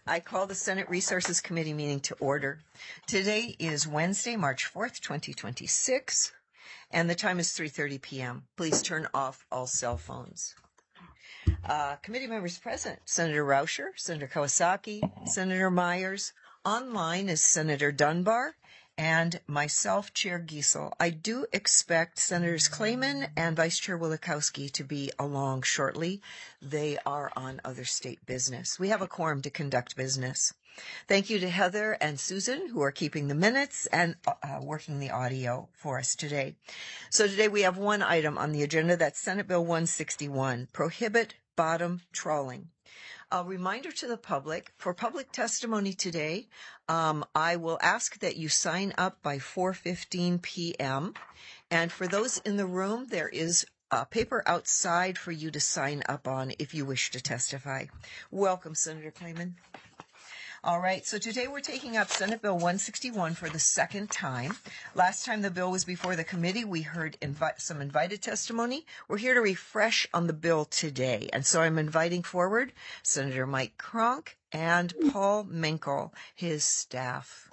I call the Senate Resources Committee meeting to order. Today is Wednesday, March 4th, 2026, and the time is 3:30 p.m. Please turn off all cell phones. Committee members present: Senator Rauscher, Senator Kawasaki, Senator Myers. Online is Senator Dunbar and myself, Chair Giesel. I do expect Senators Clayman and Vice Chair Wielechowski to be along shortly. They are on other state business. We have a quorum to conduct business. Thank you to Heather and Susan, who are keeping the minutes and working the audio for us today. So today we have one item on the agenda. That's Senate Bill 161, Prohibit Bottom Trawling. A reminder to the public, for public testimony today, I will ask that you sign up by 4:15 p.m. And for those in the room, there is a paper outside for you to sign up on if you wish to testify. Welcome, Senator Clayman. All right, so today we're taking up Senate Bill 161 for the second time. Last time the bill was before the committee, we heard some invited testimony. We're here to refresh on the bill today, and so I'm inviting forward Senator Mike Cronk and Paul Menkel, his staff.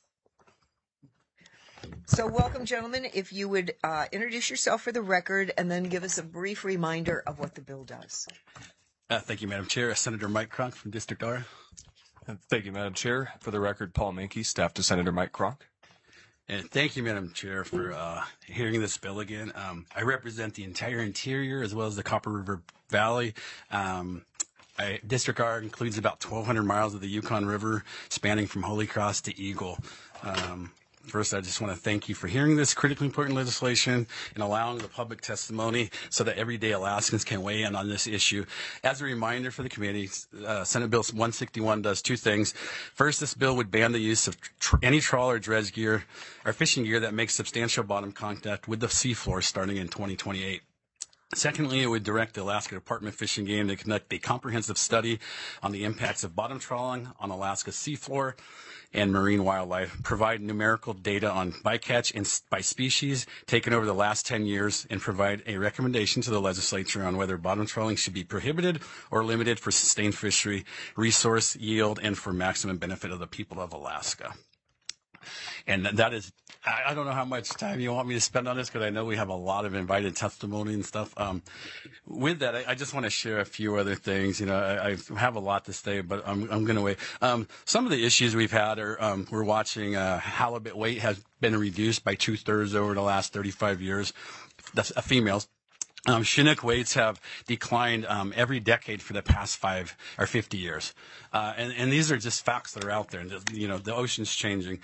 So welcome, gentlemen. If you would introduce yourself for the record and then give us a brief reminder of what the bill does. Thank you, Madam Chair. Senator Mike Cronk from District R. Thank you, Madam Chair. For the record, Paul Menke, staff to Senator Mike Cronk. And thank you, Madam Chair, for hearing this bill again. I represent the entire interior as well as the Copper River Valley. District R includes about 1,200 miles of the Yukon River, spanning from Holy Cross to Eagle. First, I just want to thank you for hearing this critically important legislation and allowing the public testimony so that everyday Alaskans can weigh in on this issue. As a reminder for the committee, Senate Bill 161 does two things. First, this bill would ban the use of any trawl or dredge gear or fishing gear that makes substantial bottom contact with the seafloor starting in 2028. Secondly, it would direct the Alaska Department of Fish and Game to conduct a comprehensive study on the impacts of bottom trawling on Alaska's seafloor and marine wildlife, provide numerical data on bycatch and by species taken over the last 10 years, and provide a recommendation to the legislature on whether bottom trawling should be prohibited or limited for sustained fishery, resource yield, and for maximum benefit of the people of Alaska. And that is, I don't know how much time you want me to spend on this, because I know we have a lot of invited testimony and stuff. With that, I just want to share a few other things. You know, I have a lot to say, but I'm going to wait. Some of the issues we've had are we're watching halibut weight has been reduced by 2/3 over the last 35 years, females. Chinook weights have declined every decade for the past 5 or 50 years. And these are just facts that are out there. You know, the ocean's changing.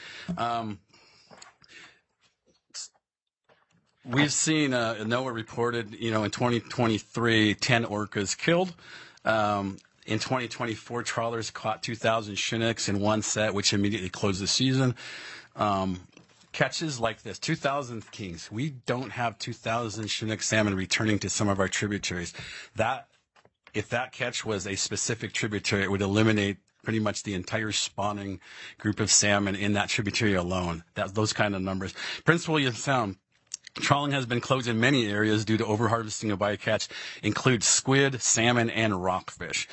We've seen, NOAA reported, you know, in 2023, 10 orcas killed. In 2024, trawlers caught 2,000 Chinooks in one set, which immediately closed the season. Catches like this, 2,000 kings. We don't have 2,000 Chinook salmon returning to some of our tributaries. If that catch was a specific tributary, it would eliminate pretty much the entire spawning group of salmon in that tributary alone. Those kind of numbers. Prince William Sound. Trawling has been closed in many areas due to overharvesting of bycatch, includes squid, salmon, and rockfish.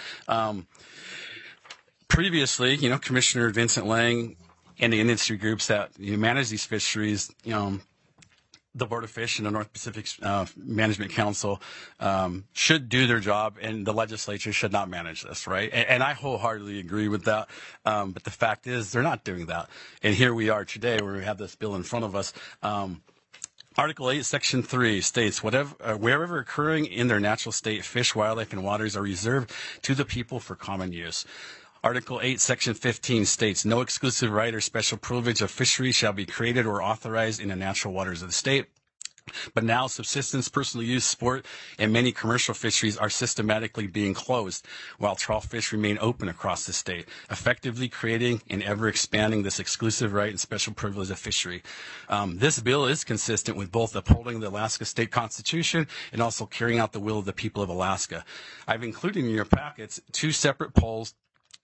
Previously, you know, Commissioner Vincent Lang and the industry groups that manage these fisheries, you know, the Board of Fish and the North Pacific Management Council should do their job, and the legislature should not manage this, right? And I wholeheartedly agree with that. But the fact is, they're not doing that. And here we are today, where we have this bill in front of us. Article 8, Section 3 states, wherever occurring in their natural state, fish, wildlife, and waters are reserved to the people for common use. Article 8, Section 15 states, no exclusive right or special privilege of fishery shall be created or authorized in the natural waters of the state. But now subsistence, personal use, sport, and many commercial fisheries are systematically being closed, while trawl fish remain open across the state, effectively creating and ever expanding this exclusive right and special privilege of fishery. This bill is consistent with both upholding the Alaska State Constitution and also carrying out the will of the people of Alaska. I've included in your packets 2 separate polls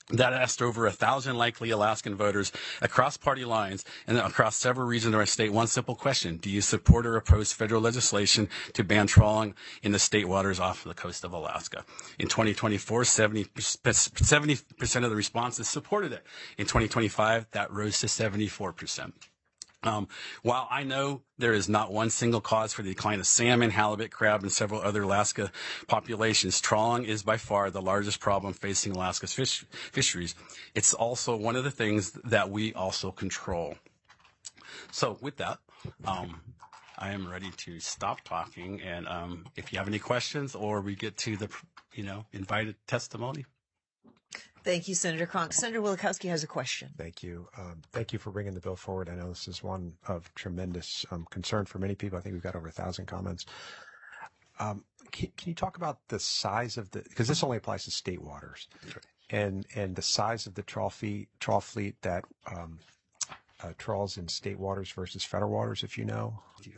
that asked over 1,000 likely Alaskan voters across party lines and across several regions of our state one simple question: do you support or oppose federal legislation to ban trawling in the state waters off the coast of Alaska? In 2024, 70% of the responses supported it. In 2025, that rose to 74%. While I know there is not one single cause for the decline of salmon, halibut, crab, and several other Alaska populations, trawling is by far the largest problem facing Alaska's fisheries. It's also one of the things that we also control. So with that, I am ready to stop talking, and if you have any questions or we get to the, invited testimony. Thank you, Senator Cronk. Senator Wielechowski has a question. Thank you. Thank you for bringing the bill forward. I know this is one of tremendous concern for many people. I think we've got over 1,000 comments. Can you talk about the size of because this only applies to state waters, and the size of the trawl fleet that trawls in state waters versus federal waters, if you know?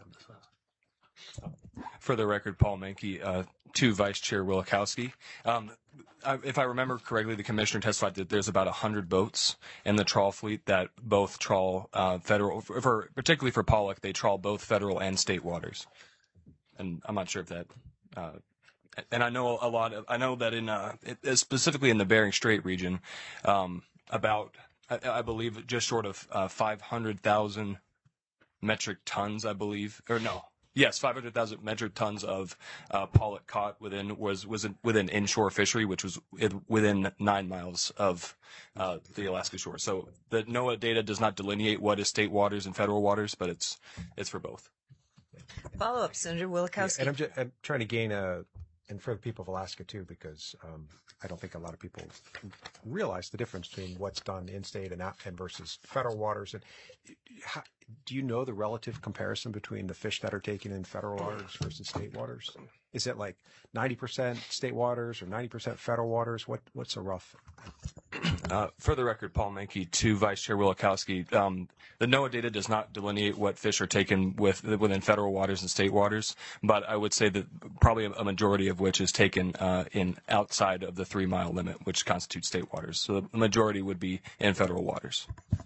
For the record, Paul Menke, to Vice Chair Wielechowski. If I remember correctly, the commissioner testified that there's about 100 boats in the trawl fleet that both trawl federal, particularly for pollock, they trawl both federal and state waters. And I'm not sure if that, and I know I know that specifically in the Bering Strait region, about, I believe, just short of 500,000 metric tons, I believe, or no. Yes, 500,000 metric tons of pollock caught within inshore fishery, which was within 9 miles of the Alaska shore. So the NOAA data does not delineate what is state waters and federal waters, but it's for both. Follow up, Senator Wielechowski. Yeah, and I'm trying to gain and for the people of Alaska too, because I don't think a lot of people realize the difference between what's done in state and versus federal waters. And do you know the relative comparison between the fish that are taken in federal waters versus state waters? Is it like 90% state waters or 90% federal waters? What's a rough? For the record, Paul Menke, to Vice Chair Wielechowski, the NOAA data does not delineate what fish are taken within federal waters and state waters, but I would say that probably a majority of which is taken in outside of the 3-mile limit, which constitutes state waters. So the majority would be in federal waters.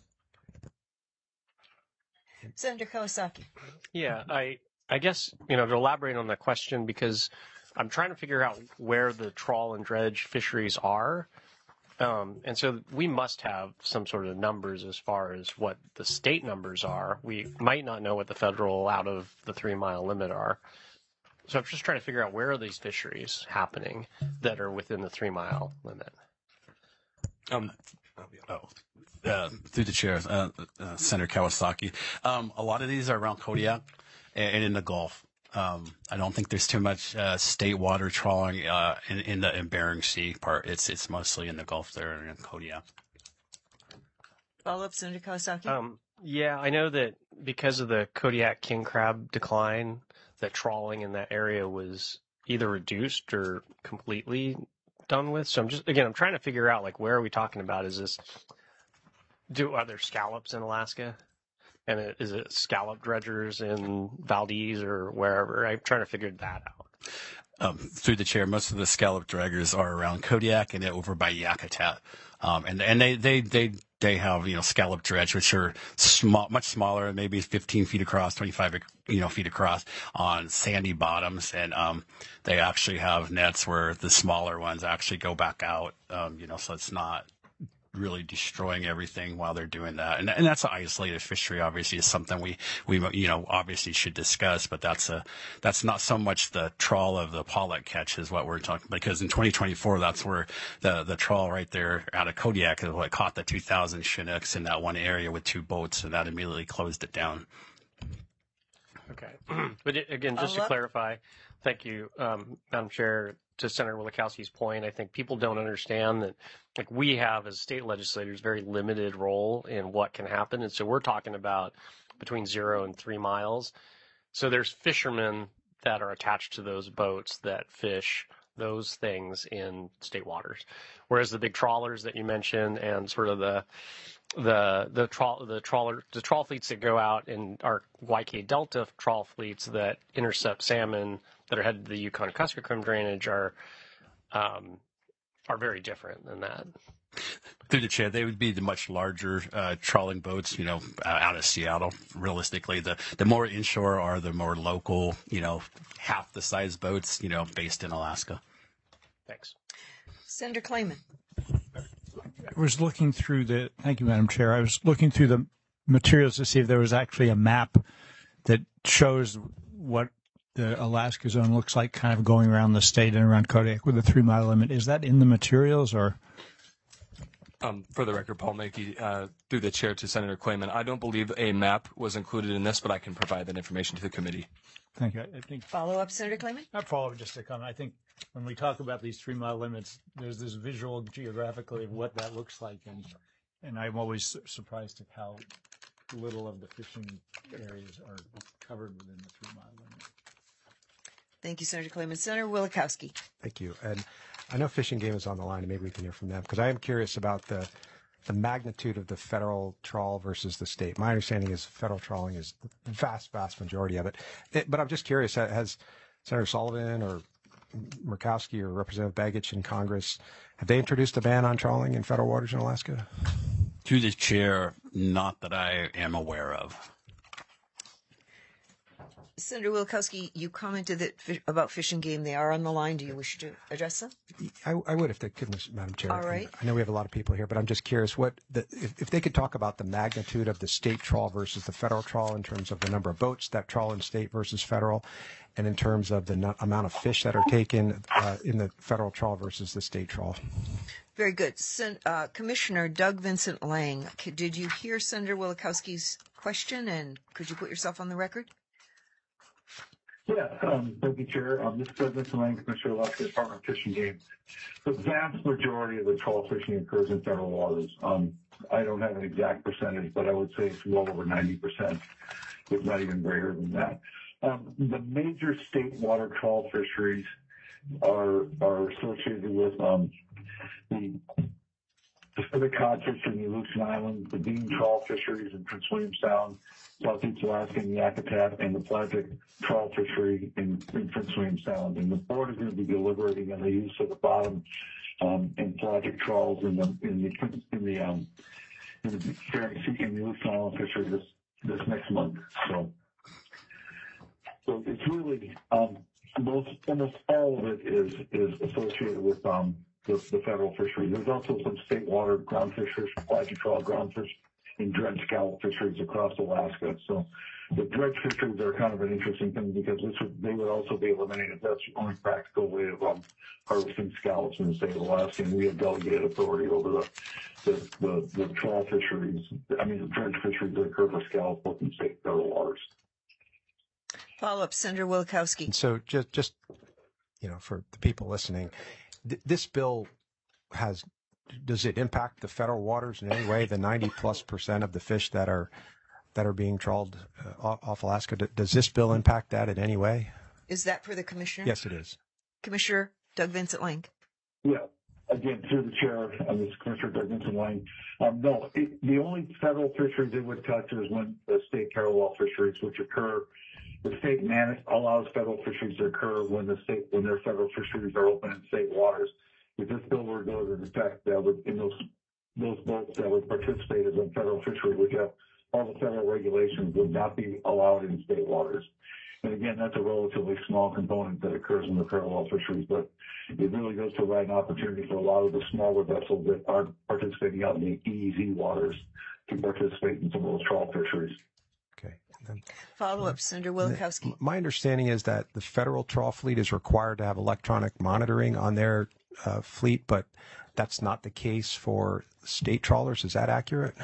Senator Kawasaki. Yeah, I guess, to elaborate on that question, because I'm trying to figure out where the trawl and dredge fisheries are. And so we must have some sort of numbers as far as what the state numbers are. We might not know what the federal out of the 3-mile limit are. So I'm just trying to figure out where are these fisheries happening that are within the 3-mile limit. Through the chair, Senator Kawasaki. A lot of these are around Kodiak and in the Gulf. I don't think there's too much state water trawling in the Bering Sea part. It's mostly in the Gulf there and in Kodiak. Follow up, Senator Kawasaki. Yeah, I know that because of the Kodiak king crab decline, that trawling in that area was either reduced or completely done with. So I'm trying to figure out where are we talking about? Are there scallops in Alaska? And is it scallop dredgers in Valdez or wherever? I'm trying to figure that out. Through the chair, most of the scallop draggers are around Kodiak and over by Yakutat. And they have, scallop dredge, which are much smaller, maybe 15 feet across, 25, feet across on sandy bottoms. And, they actually have nets where the smaller ones actually go back out, so it's not really destroying everything while they're doing that. And that's an isolated fishery, obviously, is something we obviously should discuss, but that's not so much the trawl of the pollock catch is what we're talking, because in 2024, that's where the trawl right there out of Kodiak is what caught the 2,000 Chinooks in that one area with 2 boats, and that immediately closed it down. Okay. But again, just to clarify, thank you, Madam Chair, to Senator Wielechowski's point, I think people don't understand that we have as state legislators very limited role in what can happen. And so we're talking about between 0 and 3 miles. So there's fishermen that are attached to those boats that fish those things in state waters. Whereas the big trawlers that you mentioned and sort of the trawl fleets that go out and are YK Delta trawl fleets that intercept salmon that are headed to the Yukon-Kuskokwim drainage are very different than that. Through the chair, they would be the much larger trawling boats, out of Seattle. Realistically, the more inshore are the more local, half the size boats, based in Alaska. Thanks. Senator Clayman. I was looking through thank you, Madam Chair. I was looking through the materials to see if there was actually a map that shows what the Alaska zone looks like kind of going around the state and around Kodiak with a 3-mile limit. Is that in the materials or? For the record, Paul Mankey, through the chair to Senator Clayman, I don't believe a map was included in this, but I can provide that information to the committee. Thank you. I think Follow up, Senator Clayman? not follow up, just a comment. I think when we talk about these 3-mile limits, there's this visual geographically of what that looks like, and I'm always surprised at how little of the fishing areas are covered within the 3-mile limit. Thank you, Senator Clayman. Senator Wielechowski. Thank you. And I know Fish and Game is on the line, and maybe we can hear from them, because I am curious about the magnitude of the federal trawl versus the state. My understanding is federal trawling is the vast, vast majority of it. But I'm just curious, has Senator Sullivan or Murkowski or Representative Begich in Congress, have they introduced a ban on trawling in federal waters in Alaska? Through the chair, not that I am aware of. Senator Wielechowski, you commented about Fish and Game. They are on the line. Do you wish to address them? I would if they could, Madam Chair. All right. I know we have a lot of people here, but I'm just curious if they could talk about the magnitude of the state trawl versus the federal trawl in terms of the number of boats that trawl in state versus federal, and in terms of the amount of fish that are taken in the federal trawl versus the state trawl. Very good. Commissioner Doug Vincent Lang, did you hear Senator Wielechowski's question, and could you put yourself on the record? Yeah, thank you, Chair. This is Doug Vincent Lang, Commissioner of Alaska Department of Fish and Game. The vast majority of the trawl fishing occurs in federal waters. I don't have an exact percentage, but I would say it's well over 90%, if not even greater than that. The major state water trawl fisheries are associated with the Pacific cod fishery in the Aleutian Islands, the bean trawl fisheries in Prince William Sound, Southeast Alaska and Yakutat, and the pelagic trawl fishery in Prince William Sound. And the board is going to be deliberating on the use of the bottom and pelagic trawls in the Bering Sea and the Aleutian Island fishery this next month. So it's really almost all of it is associated with the federal fishery. There's also some state water ground fishers, pelagic trawl ground fish, and dredge scallop fisheries across Alaska. So the dredge fisheries are kind of an interesting thing because they would also be eliminated. That's the only practical way of harvesting scallops in the state of Alaska, and we have delegated authority over the trawl fisheries. I mean, the dredge fisheries that occur for scallops both in state and federal waters. Follow up, Senator Wielechowski. So just for the people listening, this bill does it impact the federal waters in any way? The 90+% of the fish that are being trawled off Alaska, does this bill impact that in any way? Is that for the commissioner? Yes, it is. Commissioner Doug Vincent Lang. Yeah. Again, through the chair, this is Commissioner Doug Vincent Lang. No, the only federal fisheries it would touch is when the state parallel fisheries, which occur. The state allows federal fisheries to occur when their federal fisheries are open in state waters. If this bill were to go into effect, that would in those boats that would participate as a federal fishery, which have all the federal regulations, would not be allowed in state waters. And again, that's a relatively small component that occurs in the parallel fisheries, but it really does provide an opportunity for a lot of the smaller vessels that aren't participating out in the EEZ waters to participate in some of those trawl fisheries. Okay. Follow up, Senator Wielechowski. My understanding is that the federal trawl fleet is required to have electronic monitoring on their fleet, but that's not the case for state trawlers. Is that accurate?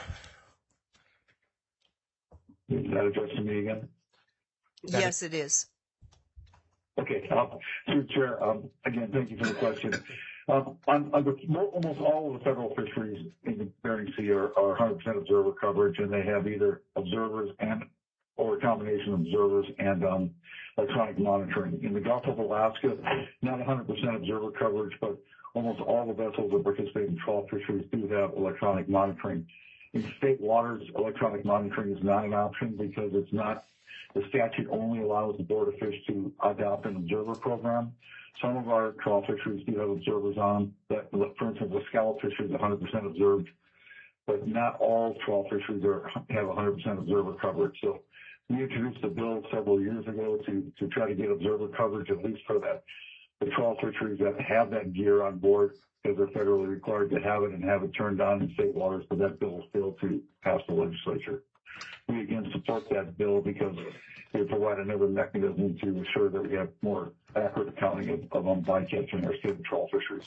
Is that addressed to me again? Yes, it is. Okay. Through the chair, again, thank you for the question. Almost all of the federal fisheries in the Bering Sea are 100% observer coverage, and they have either observers or a combination of observers and electronic monitoring. In the Gulf of Alaska, not 100% observer coverage, but almost all the vessels that participate in trawl fisheries do have electronic monitoring. In state waters, electronic monitoring is not an option because it's not the statute only allows the Board of Fish to adopt an observer program. Some of our trawl fisheries do have observers on them. For instance, the scallop fishery is 100% observed, but not all trawl fisheries have 100% observer coverage. So we introduced a bill several years ago to try to get observer coverage, at least for the trawl fisheries that have that gear on board, because they're federally required to have it and have it turned on in state waters, but that bill failed to pass the legislature. We again support that bill because they provide another mechanism to ensure that we have more accurate accounting of bycatch in our state and trawl fisheries.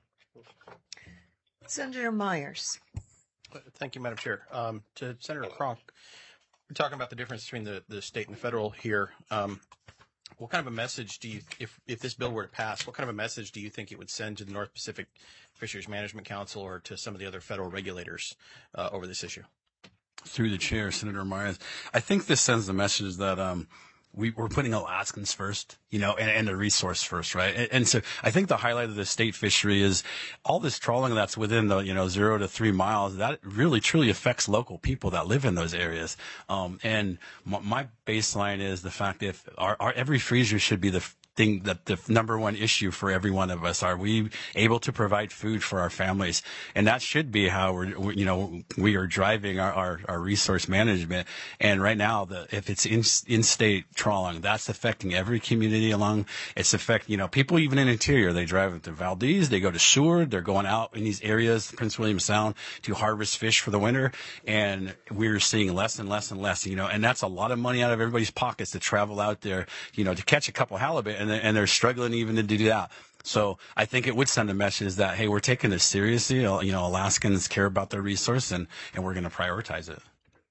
Senator Myers. Thank you, Madam Chair. To Senator Cronk, we're talking about the difference between the state and the federal here. What kind of a message do you, if this bill were to pass, what kind of a message do you think it would send to the North Pacific Fisheries Management Council or to some of the other federal regulators over this issue? Through the chair, Senator Myers, I think this sends the message that we're putting Alaskans first, and the resource first, right? And so I think the highlight of the state fishery is all this trawling that's within the 0 to 3 miles. That really truly affects local people that live in those areas. And my baseline is the fact that if our every freezer should be the thing that the number one issue for every one of us. Are we able to provide food for our families? And that should be how we are driving our resource management. And right now, if it's in-state trawling, that's affecting every community along. It's affecting, people even in interior. They drive to Valdez, they go to Seward, they're going out in these areas, Prince William Sound, to harvest fish for the winter. And we're seeing less and less and less, and that's a lot of money out of everybody's pockets to travel out there, to catch a couple halibut. And they're struggling even to do that. So I think it would send a message that, hey, we're taking this seriously. Alaskans care about their resource, and we're going to prioritize it.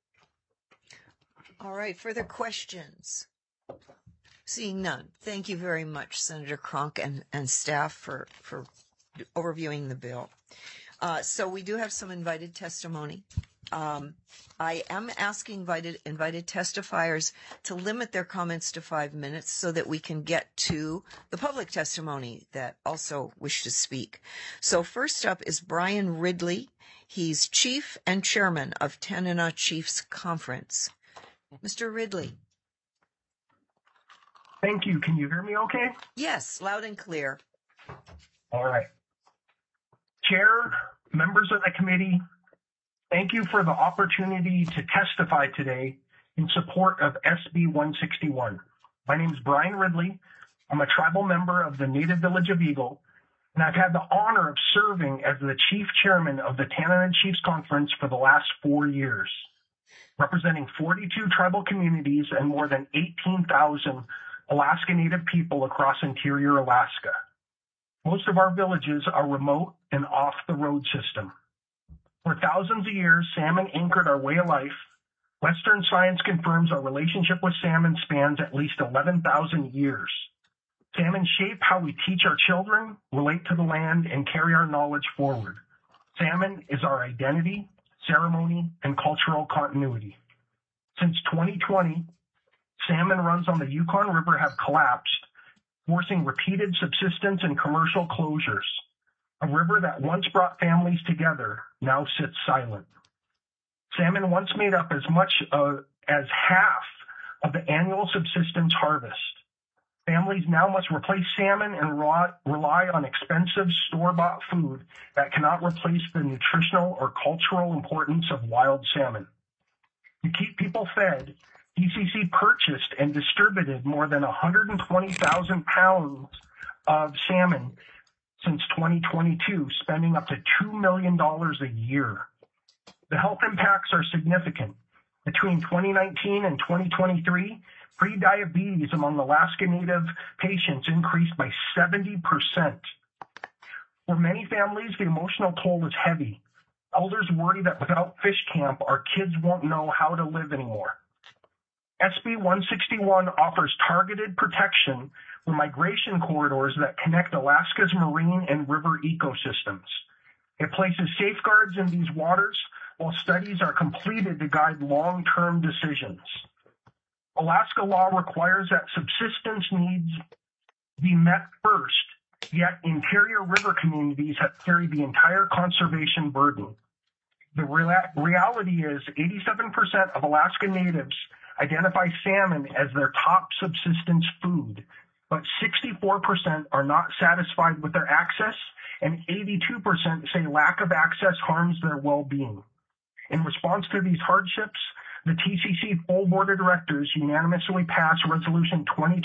All right. Further questions? Seeing none. Thank you very much, Senator Cronk and staff for overviewing the bill. So we do have some invited testimony. I am asking invited testifiers to limit their comments to 5 minutes so that we can get to the public testimony that also wish to speak. So first up is Brian Ridley. He's chief and chairman of Tanana Chiefs Conference. Mr. Ridley. Thank you. Can you hear me okay? Yes, loud and clear. All right. Chair, members of the committee, thank you for the opportunity to testify today in support of SB 161. My name is Brian Ridley. I'm a tribal member of the Native Village of Eagle, and I've had the honor of serving as the chief chairman of the Tanana Chiefs Conference for the last 4 years, representing 42 tribal communities and more than 18,000 Alaska Native people across interior Alaska. Most of our villages are remote and off the road system. For thousands of years, salmon anchored our way of life. Western science confirms our relationship with salmon spans at least 11,000 years. Salmon shape how we teach our children, relate to the land, and carry our knowledge forward. Salmon is our identity, ceremony, and cultural continuity. Since 2020, salmon runs on the Yukon River have collapsed, forcing repeated subsistence and commercial closures. A river that once brought families together now sits silent. Salmon once made up as much as half of the annual subsistence harvest. Families now must replace salmon and rely on expensive store-bought food that cannot replace the nutritional or cultural importance of wild salmon. To keep people fed, DCC purchased and distributed more than 120,000 pounds of salmon since 2022, spending up to $2 million a year. The health impacts are significant. Between 2019 and 2023, pre-diabetes among Alaska Native patients increased by 70%. For many families, the emotional toll is heavy. Elders worry that without fish camp, our kids won't know how to live anymore. SB 161 offers targeted protection for migration corridors that connect Alaska's marine and river ecosystems. It places safeguards in these waters while studies are completed to guide long-term decisions. Alaska law requires that subsistence needs be met first, yet interior river communities have carried the entire conservation burden. The reality is 87% of Alaska Natives identify salmon as their top subsistence food, but 64% are not satisfied with their access, and 82% say lack of access harms their well-being. In response to these hardships, the TCC full board of directors unanimously passed Resolution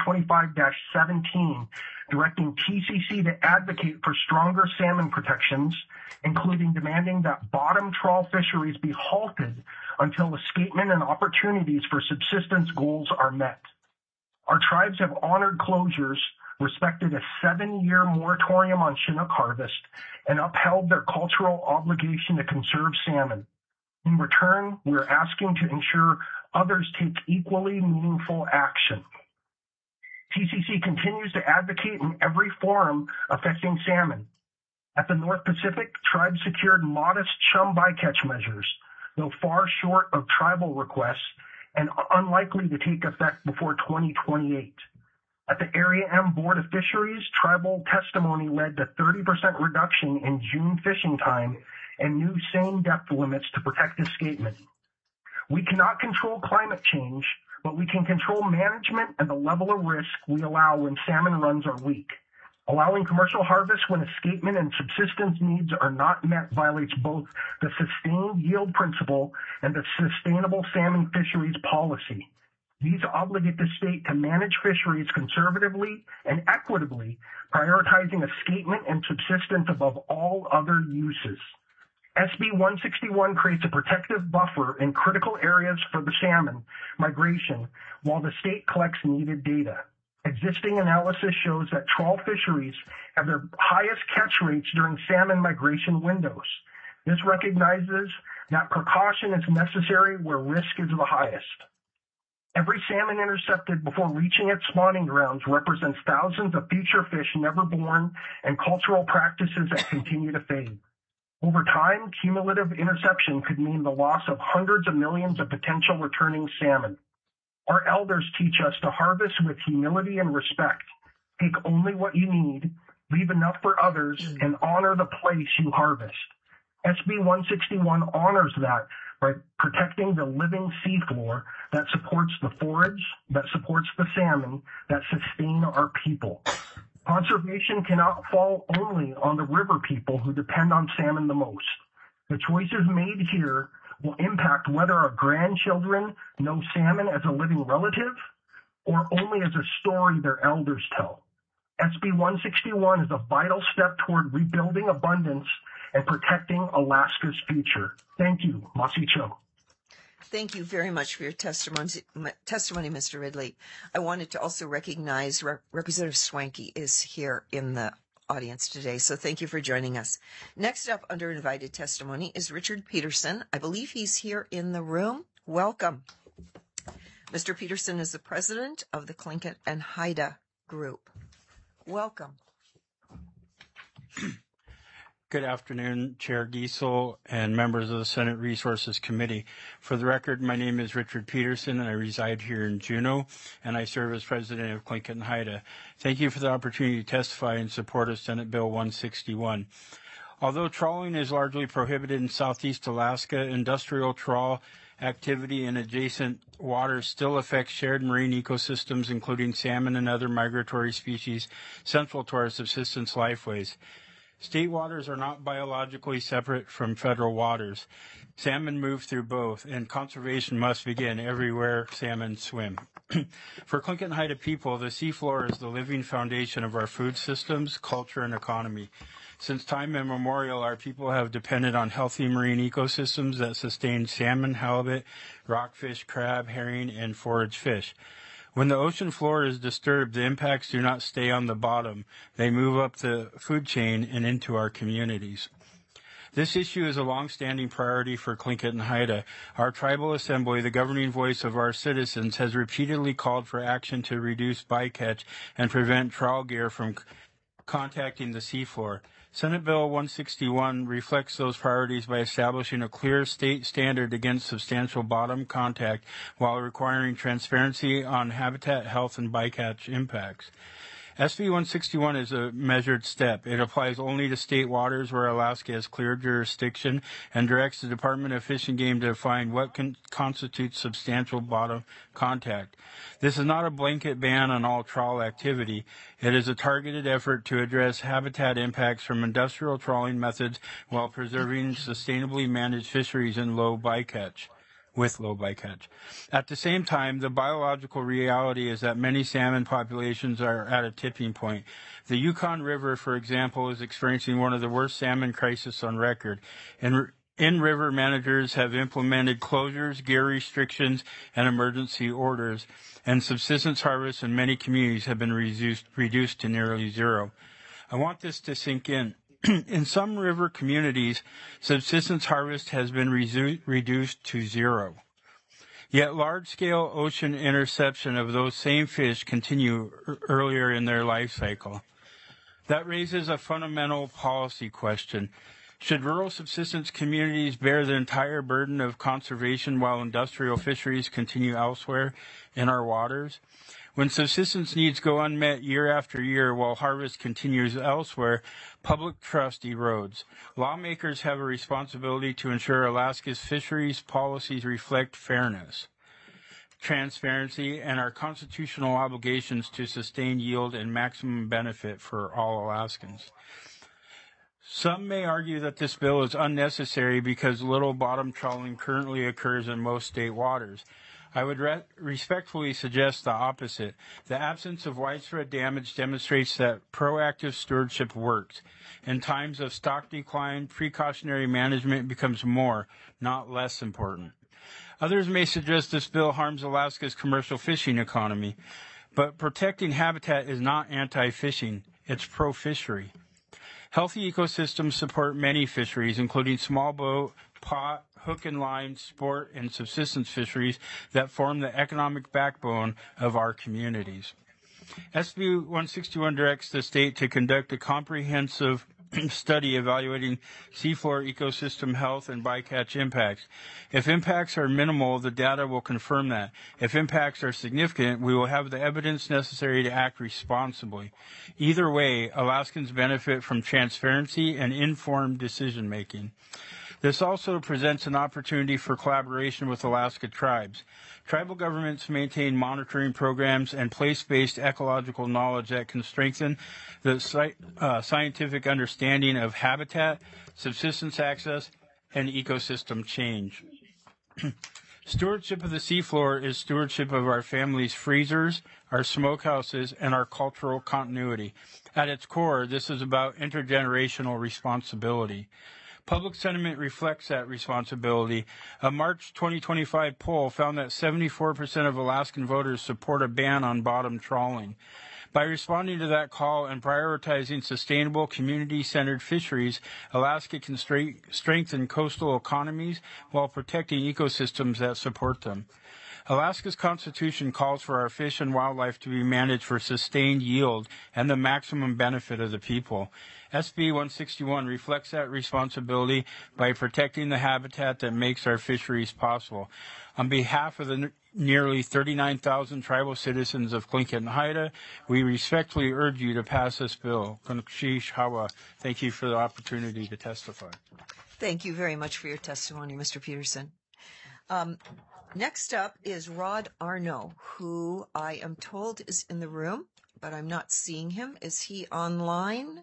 2025-17, directing TCC to advocate for stronger salmon protections, including demanding that bottom trawl fisheries be halted until escapement and opportunities for subsistence goals are met. Our tribes have honored closures, respected a 7-year moratorium on Chinook harvest, and upheld their cultural obligation to conserve salmon. In return, we're asking to ensure others take equally meaningful action. TCC continues to advocate in every forum affecting salmon. At the North Pacific, tribes secured modest chum bycatch measures, though far short of tribal requests and unlikely to take effect before 2028. At the Area M Board of Fisheries, tribal testimony led to 30% reduction in June fishing time and new seine depth limits to protect escapement. We cannot control climate change, but we can control management and the level of risk we allow when salmon runs are weak. Allowing commercial harvest when escapement and subsistence needs are not met violates both the sustained yield principle and the sustainable salmon fisheries policy. These obligate the state to manage fisheries conservatively and equitably, prioritizing escapement and subsistence above all other uses. SB 161 creates a protective buffer in critical areas for the salmon migration while the state collects needed data. Existing analysis shows that trawl fisheries have their highest catch rates during salmon migration windows. This recognizes that precaution is necessary where risk is the highest. Every salmon intercepted before reaching its spawning grounds represents thousands of future fish never born and cultural practices that continue to fade. Over time, cumulative interception could mean the loss of hundreds of millions of potential returning salmon. Our elders teach us to harvest with humility and respect. Take only what you need, leave enough for others, and honor the place you harvest. SB 161 honors that by protecting the living seafloor that supports the forage, that supports the salmon, that sustain our people. Conservation cannot fall only on the river people who depend on salmon the most. The choices made here will impact whether our grandchildren know salmon as a living relative or only as a story their elders tell. SB 161 is a vital step toward rebuilding abundance and protecting Alaska's future. Thank you, Masi Cho. Thank you very much for your testimony, Mr. Ridley. I wanted to also recognize Representative Swanky is here in the audience today, so thank you for joining us. Next up under invited testimony is Richard Peterson. I believe he's here in the room. Welcome. Mr. Peterson is the president of the Tlingit and Haida Group. Welcome. Good afternoon, Chair Giesel and members of the Senate Resources Committee. For the record, my name is Richard Peterson, and I reside here in Juneau, and I serve as president of Tlingit and Haida. Thank you for the opportunity to testify in support of Senate Bill 161. Although trawling is largely prohibited in southeast Alaska, industrial trawl activity in adjacent waters still affects shared marine ecosystems, including salmon and other migratory species central to our subsistence lifeways. State waters are not biologically separate from federal waters. Salmon move through both, and conservation must begin everywhere salmon swim. For Tlingit and Haida people, the seafloor is the living foundation of our food systems, culture, and economy. Since time immemorial, our people have depended on healthy marine ecosystems that sustain salmon, halibut, rockfish, crab, herring, and forage fish. When the ocean floor is disturbed, the impacts do not stay on the bottom. They move up the food chain and into our communities. This issue is a long-standing priority for Tlingit and Haida. Our tribal assembly, the governing voice of our citizens, has repeatedly called for action to reduce bycatch and prevent trawl gear from contacting the seafloor. Senate Bill 161 reflects those priorities by establishing a clear state standard against substantial bottom contact while requiring transparency on habitat health and bycatch impacts. SB 161 is a measured step. It applies only to state waters where Alaska has clear jurisdiction and directs the Department of Fish and Game to define what constitutes substantial bottom contact. This is not a blanket ban on all trawl activity. It is a targeted effort to address habitat impacts from industrial trawling methods while preserving sustainably managed fisheries in low bycatch. At the same time, the biological reality is that many salmon populations are at a tipping point. The Yukon River, for example, is experiencing one of the worst salmon crises on record. In-river managers have implemented closures, gear restrictions, and emergency orders, and subsistence harvests in many communities have been reduced to nearly zero. I want this to sink in. In some river communities, subsistence harvest has been reduced to zero. Yet large-scale ocean interception of those same fish continue earlier in their life cycle. That raises a fundamental policy question. Should rural subsistence communities bear the entire burden of conservation while industrial fisheries continue elsewhere in our waters? When subsistence needs go unmet year after year while harvest continues elsewhere, public trust erodes. Lawmakers have a responsibility to ensure Alaska's fisheries policies reflect fairness, transparency, and our constitutional obligations to sustain yield and maximum benefit for all Alaskans. Some may argue that this bill is unnecessary because little bottom trawling currently occurs in most state waters. I would respectfully suggest the opposite. The absence of widespread damage demonstrates that proactive stewardship works. In times of stock decline, precautionary management becomes more, not less important. Others may suggest this bill harms Alaska's commercial fishing economy, but protecting habitat is not anti-fishing, it's pro-fishery. Healthy ecosystems support many fisheries, including small boat, pot, hook and line, sport, and subsistence fisheries that form the economic backbone of our communities. SB 161 directs the state to conduct a comprehensive study evaluating seafloor ecosystem health and bycatch impacts. If impacts are minimal, the data will confirm that. If impacts are significant, we will have the evidence necessary to act responsibly. Either way, Alaskans benefit from transparency and informed decision-making. This also presents an opportunity for collaboration with Alaska tribes. Tribal governments maintain monitoring programs and place-based ecological knowledge that can strengthen the scientific understanding of habitat, subsistence access, and ecosystem change. Stewardship of the seafloor is stewardship of our family's freezers, our smokehouses, and our cultural continuity. At its core, this is about intergenerational responsibility. Public sentiment reflects that responsibility. A March 2025 poll found that 74% of Alaskan voters support a ban on bottom trawling. By responding to that call and prioritizing sustainable, community-centered fisheries, Alaska can strengthen coastal economies while protecting ecosystems that support them. Alaska's Constitution calls for our fish and wildlife to be managed for sustained yield and the maximum benefit of the people. SB 161 reflects that responsibility by protecting the habitat that makes our fisheries possible. On behalf of the nearly 39,000 tribal citizens of Tlingit and Haida, we respectfully urge you to pass this bill. Thank you for the opportunity to testify. Thank you very much for your testimony, Mr. Peterson. Next up is Rod Arno, who I am told is in the room, but I'm not seeing him. Is he online?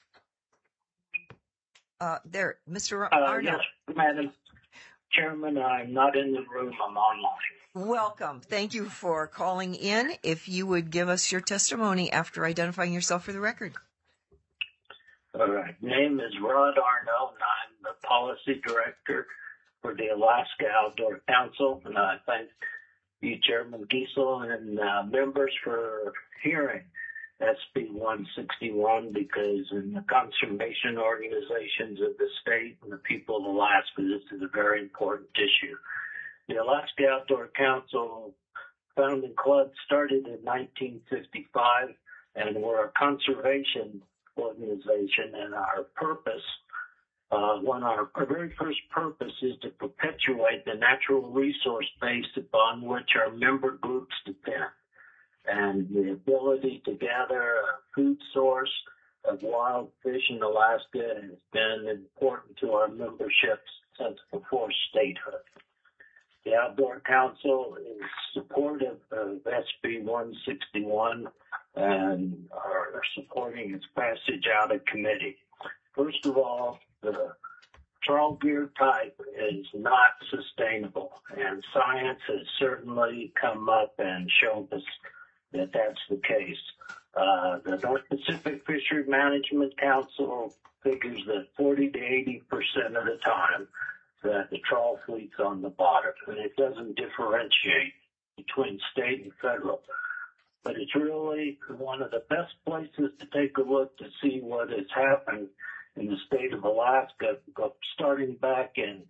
There, Mr. Arno. Yes, Madam Chairman, I'm not in the room. I'm online. Welcome. Thank you for calling in. If you would give us your testimony after identifying yourself for the record. All right. Name is Rod Arno, and I'm the Policy Director for the Alaska Outdoor Council, and I thank you, Chairman Giesel, and members for hearing SB 161, because in the conservation organizations of the state and the people of Alaska, this is a very important issue. The Alaska Outdoor Council founding club started in 1955, and we're a conservation organization, and our purpose, our very first purpose is to perpetuate the natural resource base upon which our member groups depend. and the ability to gather a food source of wild fish in Alaska has been important to our memberships since before statehood. The Outdoor Council is supportive of SB 161 and are supporting its passage out of committee. First of all, the trawl gear type is not sustainable, and science has certainly come up and shown us that that's the case. The North Pacific Fishery Management Council figures that 40 to 80% of the time that the trawl fleet's on the bottom, and it doesn't differentiate between state and federal. But it's really one of the best places to take a look to see what has happened in the state of Alaska. Starting back in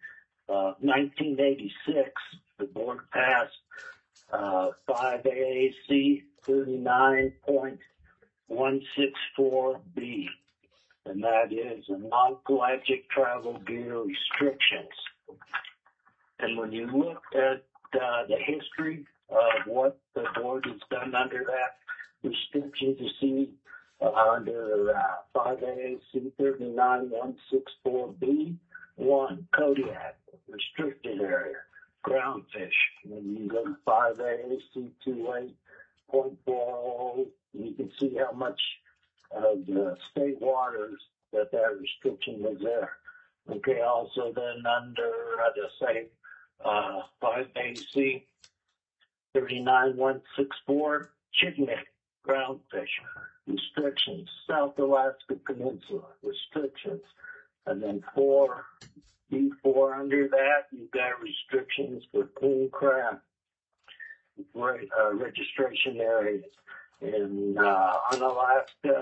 1986, the board passed 5 AAC 39.164B, and that is a non-pelagic travel gear restrictions. And when you look at the history of what the board has done under that restriction, you see under 5 AAC 39.164B, 1, Kodiak, restricted area, groundfish. When you go to 5 AAC 28.40, you can see how much of the state waters that restriction was there. Okay, also then under the same 5 AC 39.164, Chignik, groundfish, restrictions, South Alaska Peninsula, restrictions, and then 4B4 under that, you've got restrictions for king crab, registration areas. In Unalaska,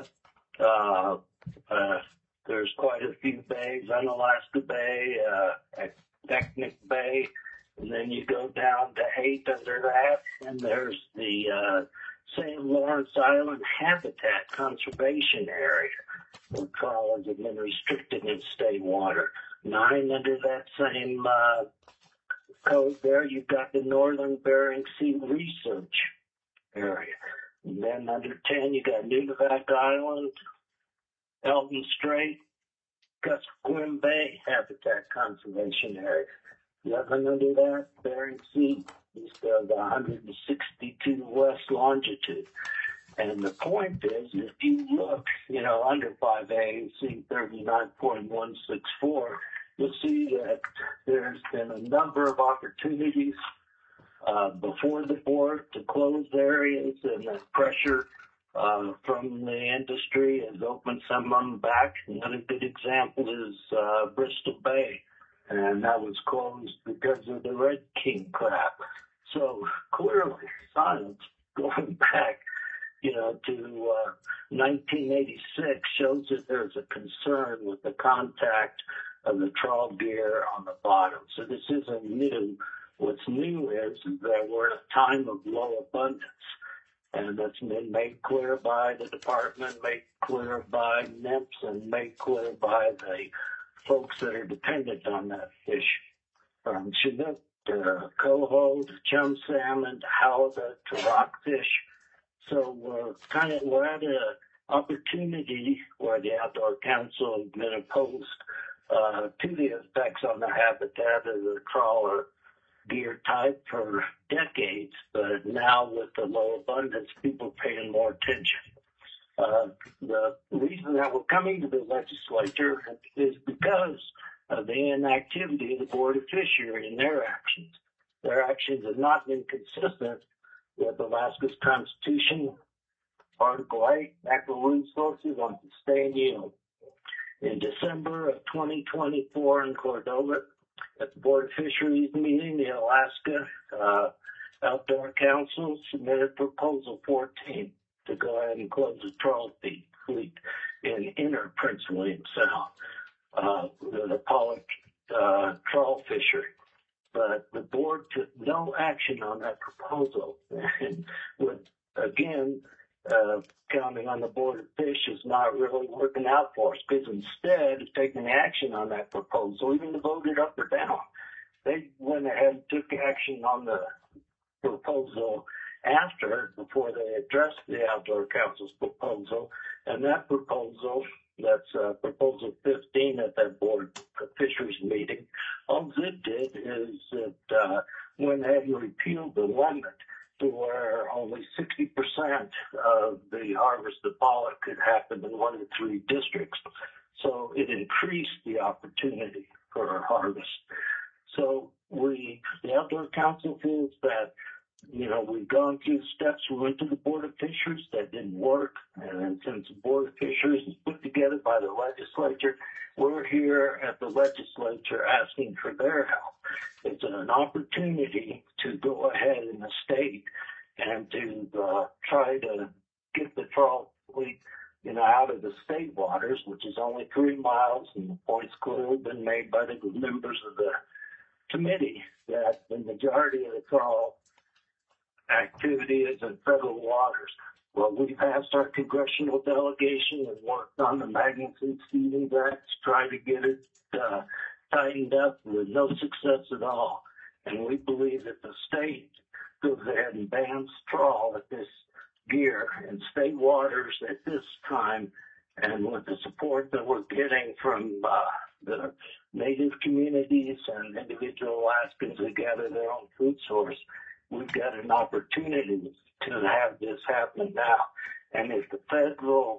there's quite a few bays, Unalaska Bay, Teknik Bay, and then you go down to 8 under that, and there's the St. Lawrence Island Habitat Conservation Area, where trawlers have been restricted in state water. 9 under that same code there, you've got the Northern Bering Sea Research Area. And then under 10, you got Nunivak Island, Elton Strait, Kuskokwim Bay Habitat Conservation Area. 11 under that, Bering Sea, east of 162 west longitude. And the point is, if you look, under 5 AAC 39.164, you'll see that there's been a number of opportunities before the board to close areas, and that pressure from the industry has opened some of them back. Another good example is Bristol Bay, and that was closed because of the red king crab. So clearly, science going back, to 1986 shows that there's a concern with the contact of the trawl gear on the bottom. So this isn't new. What's new is that we're at a time of low abundance, and that's been made clear by the department, made clear by NIMS, and made clear by the folks that are dependent on that fish, from Chinook to coho to chum salmon to halibut to rockfish. So we're at an opportunity where the Outdoor Council has been opposed to the effects on the habitat of the trawler gear type for decades, but now with the low abundance, people are paying more attention. The reason that we're coming to the legislature is because of the inactivity of the Board of Fishery and their actions. Their actions have not been consistent with Alaska's Constitution, Article 8, Natural Resources on Sustained Yield. In December of 2024 in Cordova, at the Board of Fisheries meeting, the Alaska Outdoor Council submitted Proposal 14 to go ahead and close the trawl fleet in inner Prince William Sound, the Pollock trawl fishery. But the board took no action on that proposal, and with, again, counting on the Board of Fish is not really working out for us, because instead of taking action on that proposal, even to vote it up or down, they went ahead and took action on the proposal before they addressed the Outdoor Council's proposal. And that proposal, that's proposal 15 at that board of fisheries meeting, all it did is it went ahead and repealed the limit to where only 60% of the harvest of pollock could happen in 1 of 3 districts. So it increased the opportunity for harvest. So the Outdoor Council feels that, we've gone through steps. We went to the Board of Fisheries. That didn't work. And since the Board of Fisheries is put together by the legislature, we're here at the legislature asking for their help. It's an opportunity to go ahead in the state and to try to get the trawl fleet, out of the state waters, which is only 3 miles, and the point's clearly been made by the members of the committee that the majority of the trawl activity is in federal waters. Well, we passed our congressional delegation and worked on the Magnuson-Stevens Act to try to get it tightened up with no success at all. And we believe that the state goes ahead and bans trawl at this gear in state waters at this time, and with the support that we're getting from the native communities and individual Alaskans who gather their own food source, we've got an opportunity to have this happen now. And if the federal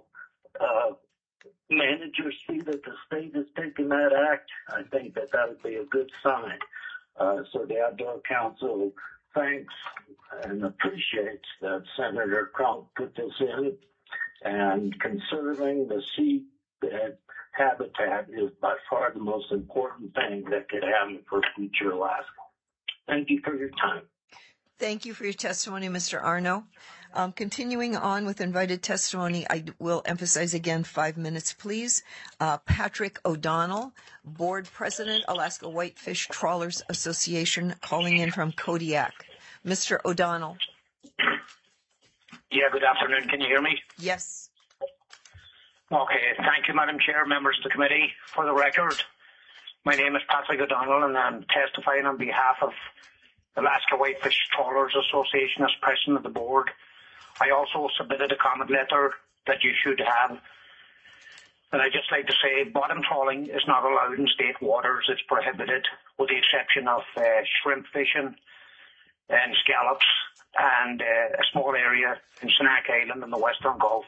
managers see that the state has taken that act, I think that would be a good sign. So the Outdoor Council thanks and appreciates that Senator Cronk put this in, and conserving the seabed habitat is by far the most important thing that could happen for future Alaska. Thank you for your time. Thank you for your testimony, Mr. Arno. Continuing on with invited testimony, I will emphasize again 5 minutes, please. Patrick O'Donnell, Board President, Alaska Whitefish Trawlers Association, calling in from Kodiak. Mr. O'Donnell. Yeah, good afternoon. Can you hear me? Yes. Okay, thank you, Madam Chair, members of the committee. For the record, my name is Patrick O'Donnell, and I'm testifying on behalf of Alaska Whitefish Trawlers Association as president of the board. I also submitted a comment letter that you should have. And I'd just like to say bottom trawling is not allowed in state waters. It's prohibited, with the exception of shrimp fishing and scallops and a small area in Senac Island in the Western Gulf.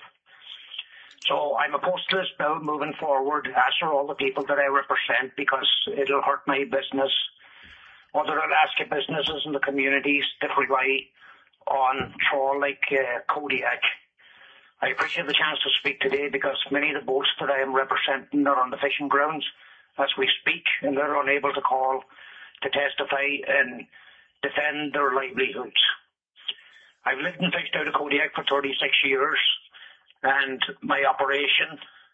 So I'm opposed to this bill moving forward, as are all the people that I represent, because it'll hurt my business, other Alaska businesses in the communities that rely on trawl like Kodiak. I appreciate the chance to speak today because many of the boats that I am representing are on the fishing grounds as we speak, and they're unable to call to testify and defend their livelihoods. I've lived and fished out of Kodiak for 36 years, and my operation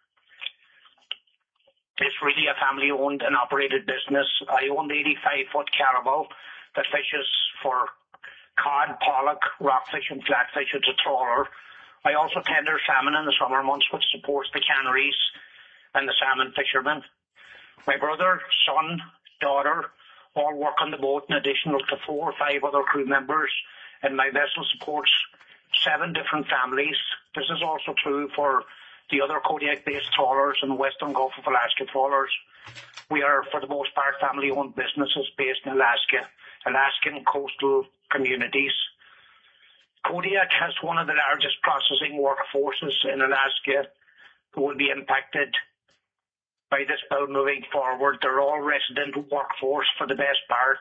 is really a family-owned and operated business. I own the 85-foot carabao that fishes for cod, pollock, rockfish, and flatfish. It's a trawler. I also tender salmon in the summer months, which supports the canneries and the salmon fishermen. My brother, son, daughter all work on the boat in addition to 4 or 5 other crew members, and my vessel supports 7 different families. This is also true for the other Kodiak-based trawlers and the Western Gulf of Alaska trawlers. We are, for the most part, family-owned businesses based in Alaska, Alaskan coastal communities. Kodiak has one of the largest processing workforces in Alaska who will be impacted by this bill moving forward. They're all resident workforce for the best part.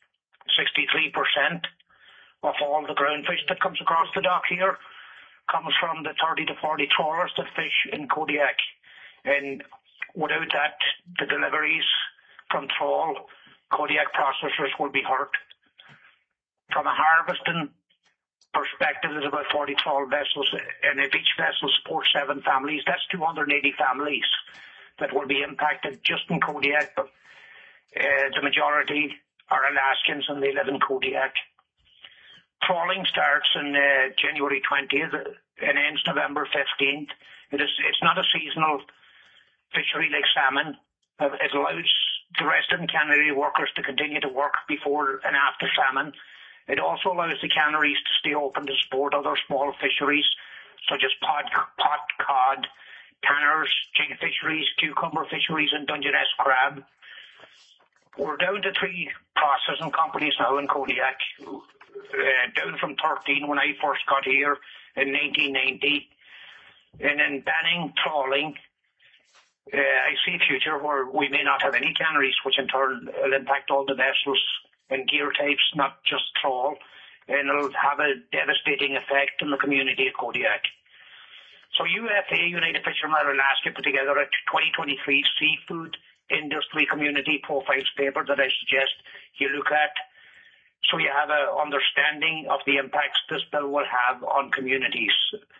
63% of all the groundfish that comes across the dock here comes from the 30 to 40 trawlers that fish in Kodiak. And without that, the deliveries from trawl, Kodiak processors will be hurt. From a harvesting perspective, there's about 40 trawl vessels, and if each vessel supports 7 families, that's 280 families that will be impacted just in Kodiak. But the majority are Alaskans, and they live in Kodiak. Trawling starts on January 20th and ends November 15th. It's not a seasonal fishery like salmon. It allows the resident cannery workers to continue to work before and after salmon. It also allows the canneries to stay open to support other small fisheries, such as pot cod, tanners, jig fisheries, cucumber fisheries, and Dungeness crab. We're down to 3 processing companies now in Kodiak, down from 13 when I first got here in 1990. And in banning trawling, I see a future where we may not have any canneries, which in turn will impact all the vessels and gear types, not just trawl, and it'll have a devastating effect on the community of Kodiak. So UFA, United Fishermen of Alaska, put together a 2023 seafood industry community profiles paper that I suggest you look at, so you have an understanding of the impacts this bill will have on communities.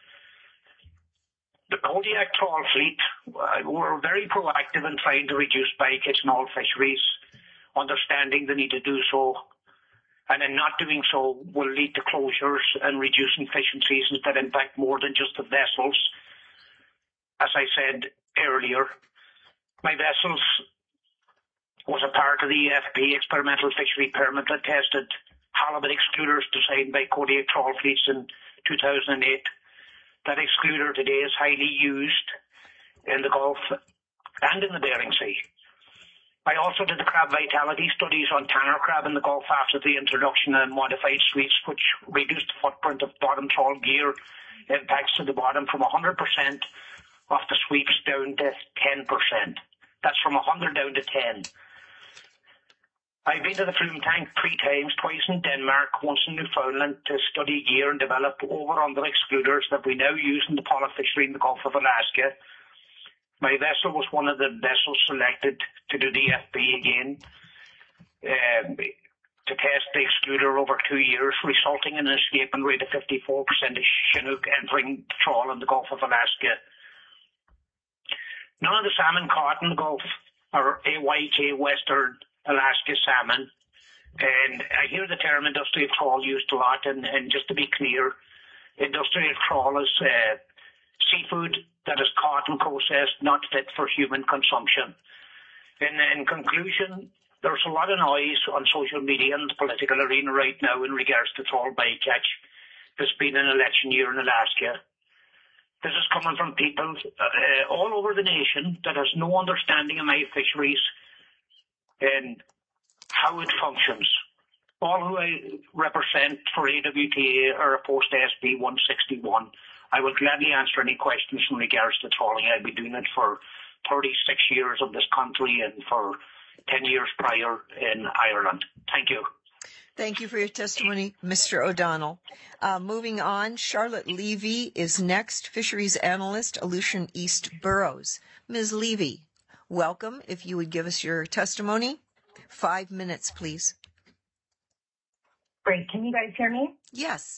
The Kodiak trawl fleet were very proactive in trying to reduce bycatch in all fisheries, understanding the need to do so, and in not doing so will lead to closures and reducing fishing seasons that impact more than just the vessels. As I said earlier, my vessels was a part of the EFP experimental fishery permit that tested halibut excluders designed by Kodiak trawl fleets in 2008. That excluder today is highly used in the Gulf and in the Bering Sea. I also did the crab vitality studies on tanner crab in the Gulf after the introduction of modified sweeps, which reduced the footprint of bottom trawl gear impacts to the bottom from 100% of the sweeps down to 10%. That's from 100 down to 10. I've been to the Flume Tank 3 times, twice in Denmark, once in Newfoundland, to study gear and develop over-under excluders that we now use in the pollock fishery in the Gulf of Alaska. My vessel was one of the vessels selected to do the FB again, to test the excluder over 2 years, resulting in an escaping rate of 54% of Chinook entering the trawl in the Gulf of Alaska. None of the salmon caught in the Gulf are AYK Western Alaska salmon, and I hear the term industrial trawl used a lot, and just to be clear, industrial trawl is seafood that is caught and processed, not fit for human consumption. In conclusion, there's a lot of noise on social media and the political arena right now in regards to trawl bycatch. There's been an election year in Alaska. This is coming from people all over the nation that has no understanding of my fisheries and how it functions. All who I represent for AWTA are opposed to SB 161. I will gladly answer any questions in regards to trawling. I've been doing it for 36 years of this country and for 10 years prior in Ireland. Thank you. Thank you for your testimony, Mr. O'Donnell. Moving on, Charlotte Levy is next, Fisheries Analyst, Aleutian East Boroughs. Ms. Levy, welcome. If you would give us your testimony. 5 minutes, please. Great. Can you guys hear me? Yes.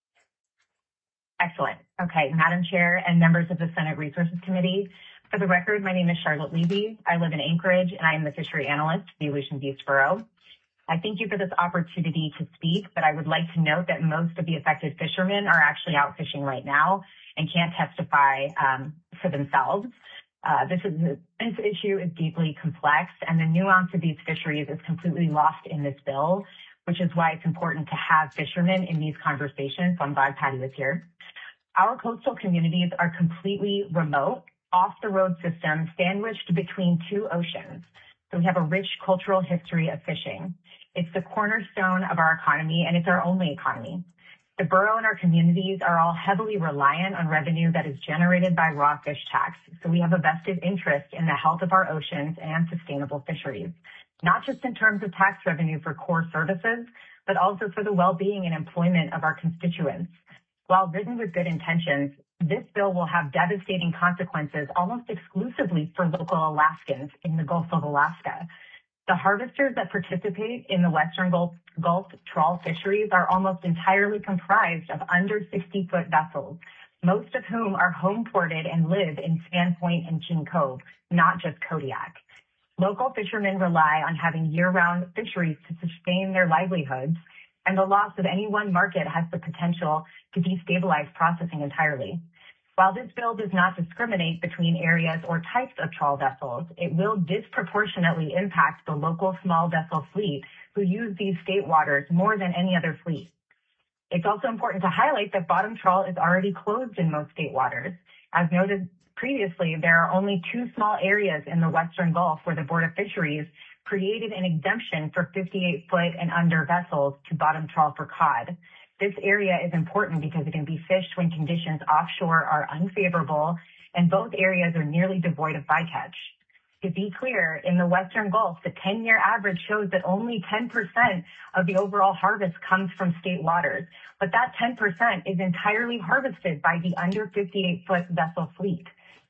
Excellent. Okay. Madam Chair and members of the Senate Resources Committee, for the record, my name is Charlotte Levy. I live in Anchorage, and I am the fishery analyst for the Aleutian East Borough. I thank you for this opportunity to speak, but I would like to note that most of the affected fishermen are actually out fishing right now and can't testify for themselves. This issue is deeply complex, and the nuance of these fisheries is completely lost in this bill, which is why it's important to have fishermen in these conversations. So I'm glad Patty was here. Our coastal communities are completely remote, off-the-road systems sandwiched between 2 oceans. So we have a rich cultural history of fishing. It's the cornerstone of our economy, and it's our only economy. The borough and our communities are all heavily reliant on revenue that is generated by raw fish tax. So we have a vested interest in the health of our oceans and sustainable fisheries, not just in terms of tax revenue for core services, but also for the well-being and employment of our constituents. While written with good intentions, this bill will have devastating consequences almost exclusively for local Alaskans in the Gulf of Alaska. The harvesters that participate in the Western Gulf trawl fisheries are almost entirely comprised of under 60-foot vessels, most of whom are home ported and live in Sandpoint and King Cove, not just Kodiak. Local fishermen rely on having year-round fisheries to sustain their livelihoods, and the loss of any one market has the potential to destabilize processing entirely. While this bill does not discriminate between areas or types of trawl vessels, it will disproportionately impact the local small vessel fleet who use these state waters more than any other fleet. It's also important to highlight that bottom trawl is already closed in most state waters. As noted previously, there are only 2 small areas in the Western Gulf where the Board of Fisheries created an exemption for 58-foot and under vessels to bottom trawl for cod. This area is important because it can be fished when conditions offshore are unfavorable, and both areas are nearly devoid of bycatch. To be clear, in the Western Gulf, the 10-year average shows that only 10% of the overall harvest comes from state waters, but that 10% is entirely harvested by the under 58-foot vessel fleet.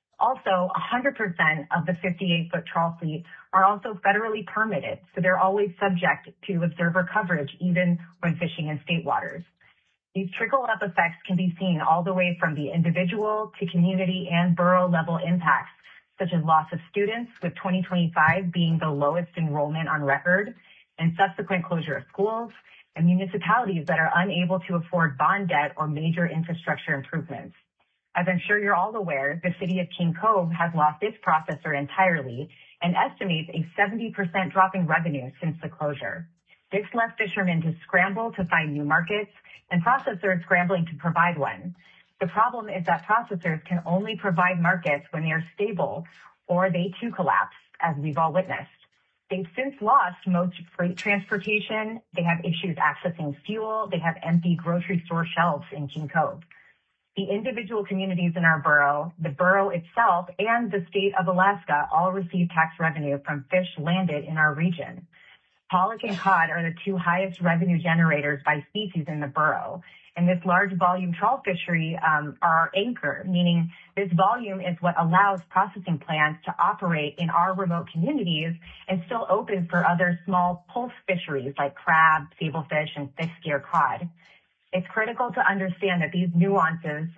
Also, 100% of the 58-foot trawl fleet are also federally permitted, so they're always subject to observer coverage even when fishing in state waters. These trickle-up effects can be seen all the way from the individual to community and borough-level impacts, such as loss of students, with 2025 being the lowest enrollment on record, and subsequent closure of schools, and municipalities that are unable to afford bond debt or major infrastructure improvements. As I'm sure you're all aware, the city of King Cove has lost its processor entirely and estimates a 70% drop in revenue since the closure. This left fishermen to scramble to find new markets and processors scrambling to provide one. The problem is that processors can only provide markets when they are stable, or they too collapse, as we've all witnessed. They've since lost most freight transportation. They have issues accessing fuel. They have empty grocery store shelves in King Cove. The individual communities in our borough, the borough itself, and the state of Alaska all receive tax revenue from fish landed in our region. Pollock and cod are the 2 highest revenue generators by species in the borough. And this large volume trawl fishery are our anchor, meaning this volume is what allows processing plants to operate in our remote communities and still open for other small pulse fisheries like crab, sablefish, and thick-scale cod. It's critical to understand that these nuances,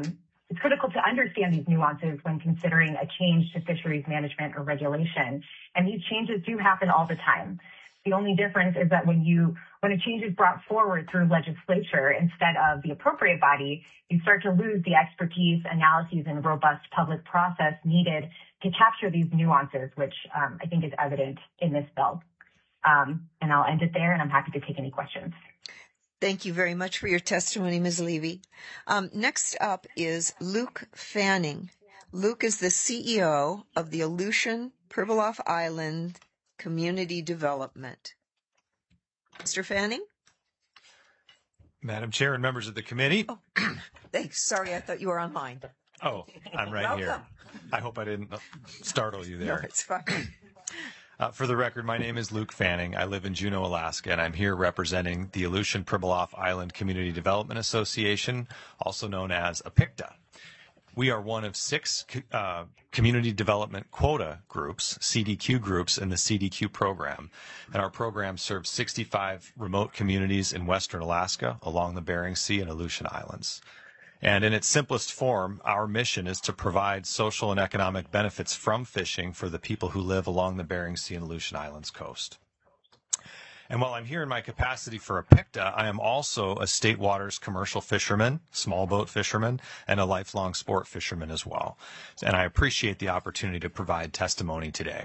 when considering a change to fisheries management or regulation. And these changes do happen all the time. The only difference is that when a change is brought forward through legislature instead of the appropriate body, you start to lose the expertise, analyses, and robust public process needed to capture these nuances, which I think is evident in this bill. And I'll end it there, and I'm happy to take any questions. Thank you very much for your testimony, Ms. Levy. Next up is Luke Fanning. Luke is the CEO of the Aleutian Pribilof Island Community Development. Mr. Fanning? Madam Chair and members of the committee. Oh, thanks. Sorry, I thought you were online. Oh, I'm right here. I hope I didn't startle you there. No, it's fine. For the record, my name is Luke Fanning. I live in Juneau, Alaska, and I'm here representing the Aleutian Pribilof Island Community Development Association, also known as APICTA. We are one of 6 community development quota groups, CDQ groups, in the CDQ program. And our program serves 65 remote communities in western Alaska, along the Bering Sea and Aleutian Islands. And in its simplest form, our mission is to provide social and economic benefits from fishing for the people who live along the Bering Sea and Aleutian Islands coast. And while I'm here in my capacity for APICTA, I am also a state waters commercial fisherman, small boat fisherman, and a lifelong sport fisherman as well. And I appreciate the opportunity to provide testimony today.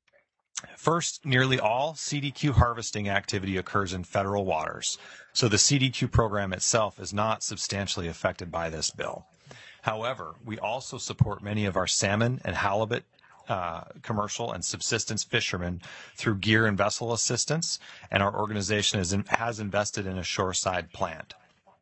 First, nearly all CDQ harvesting activity occurs in federal waters, so the CDQ program itself is not substantially affected by this bill. However, we also support many of our salmon and halibut commercial and subsistence fishermen through gear and vessel assistance, and our organization has invested in a shoreside plant.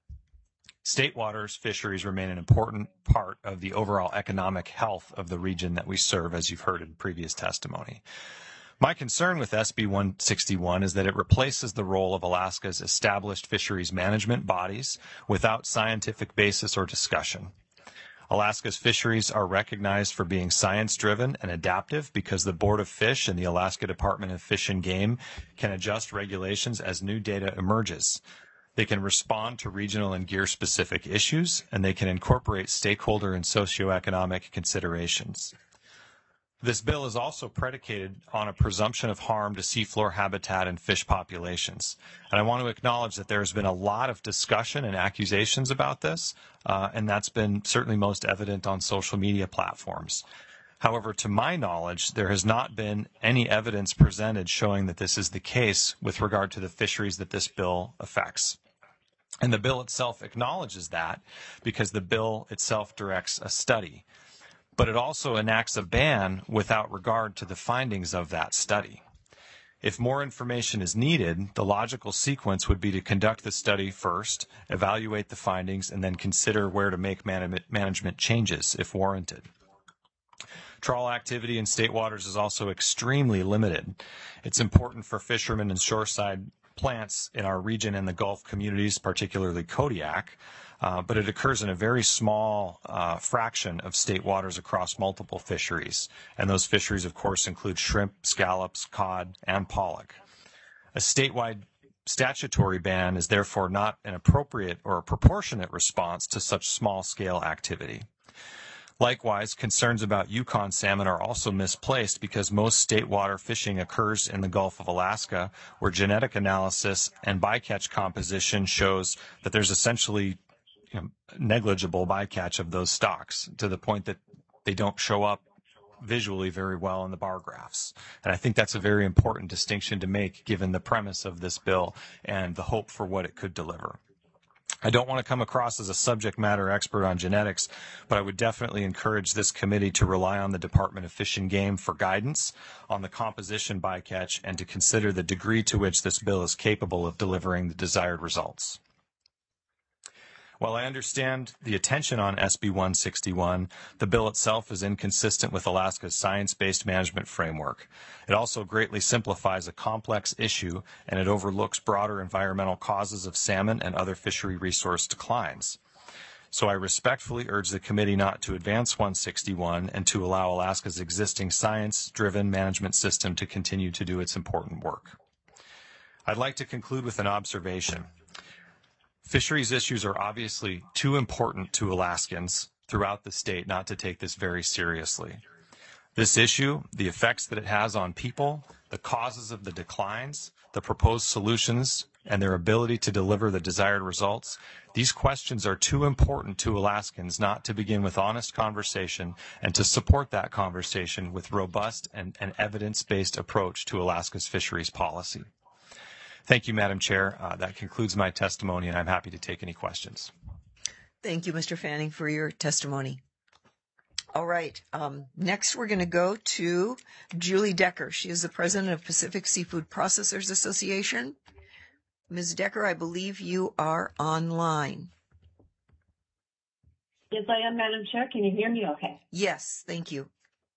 State waters fisheries remain an important part of the overall economic health of the region that we serve, as you've heard in previous testimony. My concern with SB 161 is that it replaces the role of Alaska's established fisheries management bodies without scientific basis or discussion. Alaska's fisheries are recognized for being science-driven and adaptive because the Board of Fish and the Alaska Department of Fish and Game can adjust regulations as new data emerges. They can respond to regional and gear-specific issues, and they can incorporate stakeholder and socioeconomic considerations. This bill is also predicated on a presumption of harm to seafloor habitat and fish populations. And I want to acknowledge that there's been a lot of discussion and accusations about this, and that's been certainly most evident on social media platforms. However, to my knowledge, there has not been any evidence presented showing that this is the case with regard to the fisheries that this bill affects. And the bill itself acknowledges that because the bill itself directs a study. But it also enacts a ban without regard to the findings of that study. If more information is needed, the logical sequence would be to conduct the study first, evaluate the findings, and then consider where to make management changes if warranted. Trawl activity in state waters is also extremely limited. It's important for fishermen and shoreside plants in our region and the Gulf communities, particularly Kodiak, but it occurs in a very small fraction of state waters across multiple fisheries. And those fisheries, of course, include shrimp, scallops, cod, and pollock. A statewide statutory ban is therefore not an appropriate or a proportionate response to such small-scale activity. Likewise, concerns about Yukon salmon are also misplaced because most state water fishing occurs in the Gulf of Alaska, where genetic analysis and bycatch composition shows that there's essentially negligible bycatch of those stocks to the point that they don't show up visually very well in the bar graphs. And I think that's a very important distinction to make given the premise of this bill and the hope for what it could deliver. I don't want to come across as a subject matter expert on genetics, but I would definitely encourage this committee to rely on the Department of Fish and Game for guidance on the composition bycatch and to consider the degree to which this bill is capable of delivering the desired results. While I understand the attention on SB 161, the bill itself is inconsistent with Alaska's science-based management framework. It also greatly simplifies a complex issue, and it overlooks broader environmental causes of salmon and other fishery resource declines. So I respectfully urge the committee not to advance 161 and to allow Alaska's existing science-driven management system to continue to do its important work. I'd like to conclude with an observation. Fisheries issues are obviously too important to Alaskans throughout the state not to take this very seriously. This issue, the effects that it has on people, the causes of the declines, the proposed solutions, and their ability to deliver the desired results, these questions are too important to Alaskans not to begin with honest conversation and to support that conversation with robust and evidence-based approach to Alaska's fisheries policy. Thank you, Madam Chair. That concludes my testimony, and I'm happy to take any questions. Thank you, Mr. Fanning, for your testimony. All right. Next, we're going to go to Julie Decker. She is the president of Pacific Seafood Processors Association. Ms. Decker, I believe you are online. Yes, I am, Madam Chair. Can you hear me okay? Yes, thank you.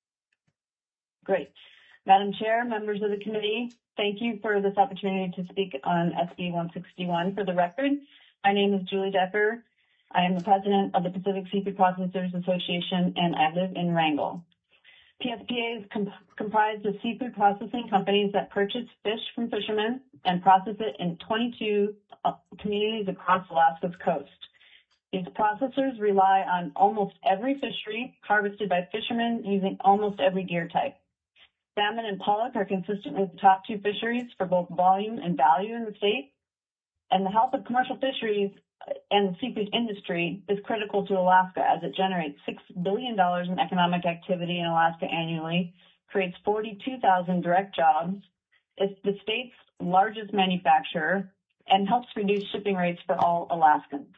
Great. Madam Chair, members of the committee, thank you for this opportunity to speak on SB 161. For the record, my name is Julie Decker. I am the president of the Pacific Seafood Processors Association, and I live in Wrangell. PSPA is comprised of seafood processing companies that purchase fish from fishermen and process it in 22 communities across Alaska's coast. These processors rely on almost every fishery harvested by fishermen using almost every gear type. Salmon and pollock are consistently the top two fisheries for both volume and value in the state, and the health of commercial fisheries and the seafood industry is critical to Alaska as it generates $6 billion in economic activity in Alaska annually, creates 42,000 direct jobs, is the state's largest manufacturer, and helps reduce shipping rates for all Alaskans.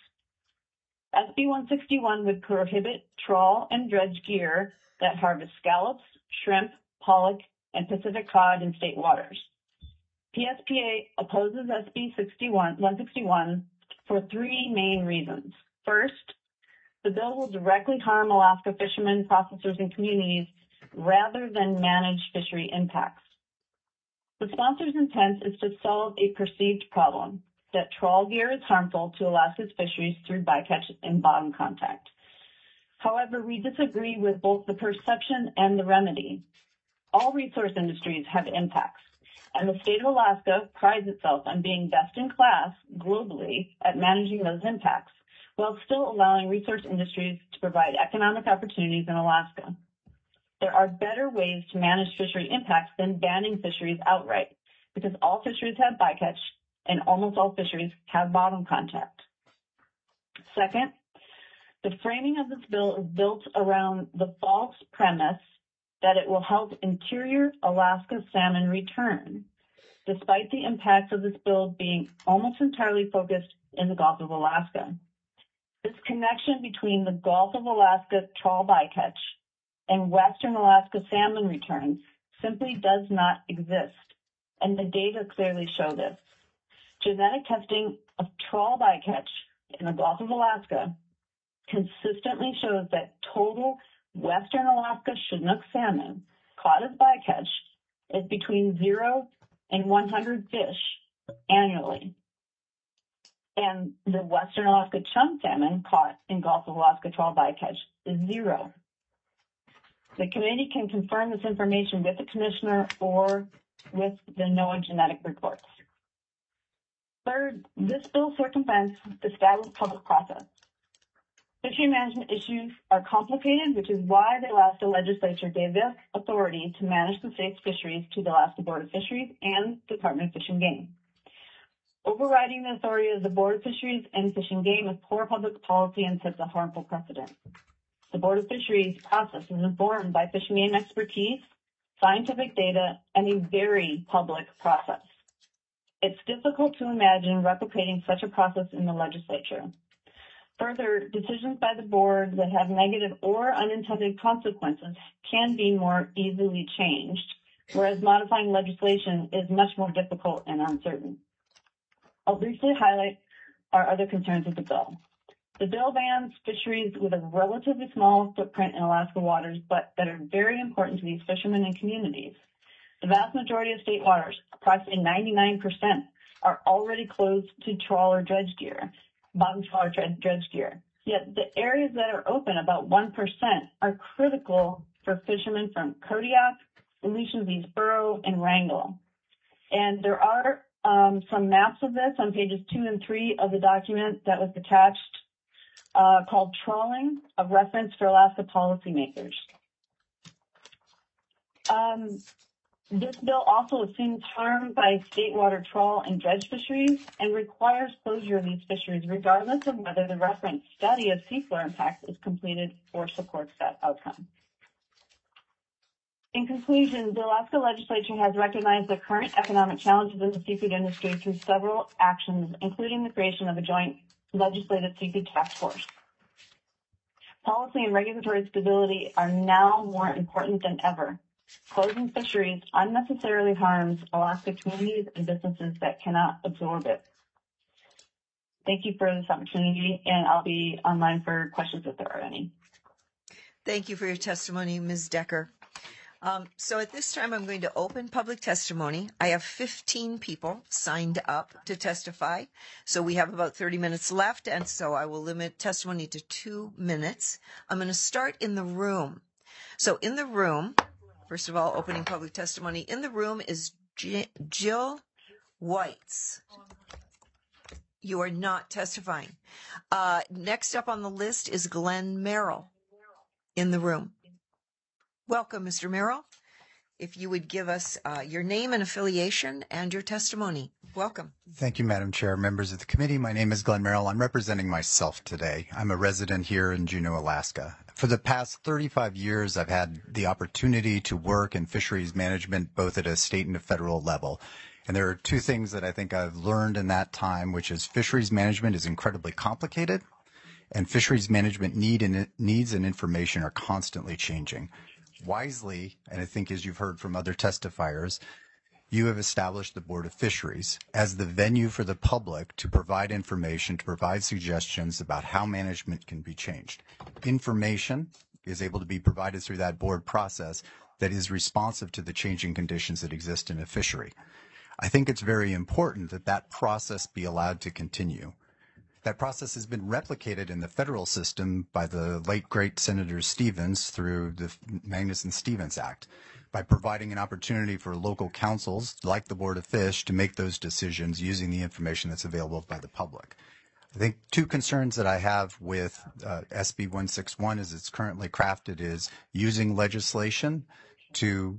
SB 161 would prohibit trawl and dredge gear that harvest scallops, shrimp, pollock, and Pacific cod in state waters. PSPA opposes SB 161 for three main reasons. First, the bill will directly harm Alaska fishermen, processors, and communities rather than manage fishery impacts. The sponsor's intent is to solve a perceived problem, that trawl gear is harmful to Alaska's fisheries through bycatch and bottom contact. However, we disagree with both the perception and the remedy. All resource industries have impacts, and the state of Alaska prides itself on being best in class globally at managing those impacts, while still allowing resource industries to provide economic opportunities in Alaska. There are better ways to manage fishery impacts than banning fisheries outright, because all fisheries have bycatch and almost all fisheries have bottom contact. Second, the framing of this bill is built around the false premise that it will help interior Alaska salmon return, despite the impacts of this bill being almost entirely focused in the Gulf of Alaska. This connection between the Gulf of Alaska trawl bycatch and Western Alaska salmon returns simply does not exist, and the data clearly show this. Genetic testing of trawl bycatch in the Gulf of Alaska consistently shows that total Western Alaska Chinook salmon caught as bycatch is between 0 and 100 fish annually. And the Western Alaska chum salmon caught in Gulf of Alaska trawl bycatch is 0. The committee can confirm this information with the commissioner or with the NOAA genetic reports. Third, this bill circumvents the established public process. Fishery management issues are complicated, which is why the Alaska legislature gave the authority to manage the state's fisheries to the Alaska Board of Fisheries and Department of Fish and Game. Overriding the authority of the Board of Fisheries and Fish and Game is poor public policy and sets a harmful precedent. The Board of Fisheries process is informed by Fish and Game expertise, scientific data, and a very public process. It's difficult to imagine replicating such a process in the legislature. Further, decisions by the board that have negative or unintended consequences can be more easily changed, whereas modifying legislation is much more difficult and uncertain. I'll briefly highlight our other concerns with the bill. The bill bans fisheries with a relatively small footprint in Alaska waters, but that are very important to these fishermen and communities. The vast majority of state waters, approximately 99%, are already closed to trawler dredge gear, bottom trawler dredge gear. Yet the areas that are open, about 1%, are critical for fishermen from Kodiak, Aleutian Beachboro, and Wrangell. And there are some maps of this on pages 2 and 3 of the document that was attached called Trawling, a reference for Alaska policymakers. This bill also assumes harm by state water trawl and dredge fisheries and requires closure of these fisheries regardless of whether the reference study of seafloor impacts is completed or supports that outcome. In conclusion, the Alaska legislature has recognized the current economic challenges in the seafood industry through several actions, including the creation of a joint legislative seafood task force. Policy and regulatory stability are now more important than ever. Closing fisheries unnecessarily harms Alaska communities and businesses that cannot absorb it. Thank you for this opportunity, and I'll be online for questions if there are any. Thank you for your testimony, Ms. Decker. So at this time, I'm going to open public testimony. I have 15 people signed up to testify. So we have about 30 minutes left, and so I will limit testimony to 2 minutes. I'm going to start in the room. So in the room, first of all, opening public testimony, in the room is Jill Whites. You are not testifying. Next up on the list is Glenn Merrill in the room. Welcome, Mr. Merrill. If you would give us your name and affiliation and your testimony. Welcome. Thank you, Madam Chair. Members of the committee, my name is Glenn Merrill. I'm representing myself today. I'm a resident here in Juneau, Alaska. For the past 35 years, I've had the opportunity to work in fisheries management both at a state and a federal level. And there are two things that I think I've learned in that time, which is fisheries management is incredibly complicated, and fisheries management needs and information are constantly changing. Wisely, and I think as you've heard from other testifiers, you have established the Board of Fisheries as the venue for the public to provide information, to provide suggestions about how management can be changed. Information is able to be provided through that board process that is responsive to the changing conditions that exist in a fishery. I think it's very important that that process be allowed to continue. That process has been replicated in the federal system by the late, great Senator Stevens through the Magnuson-Stevens Act, by providing an opportunity for local councils, like the Board of Fish, to make those decisions using the information that's available by the public. I think two concerns that I have with SB 161 as it's currently crafted is using legislation to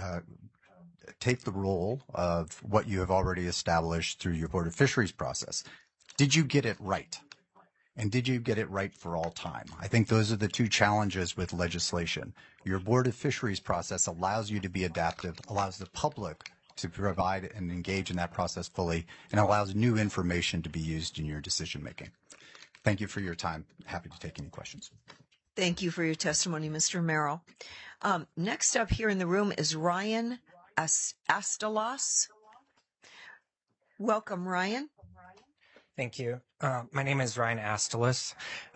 take the role of what you have already established through your Board of Fisheries process. Did you get it right? And did you get it right for all time? I think those are the two challenges with legislation. Your Board of Fisheries process allows you to be adaptive, allows the public to provide and engage in that process fully, and allows new information to be used in your decision making. Thank you for your time. Happy to take any questions. Thank you for your testimony, Mr. Merrill. Next up here in the room is Ryan Astalos. Welcome, Ryan. Thank you. My name is Ryan Astalos,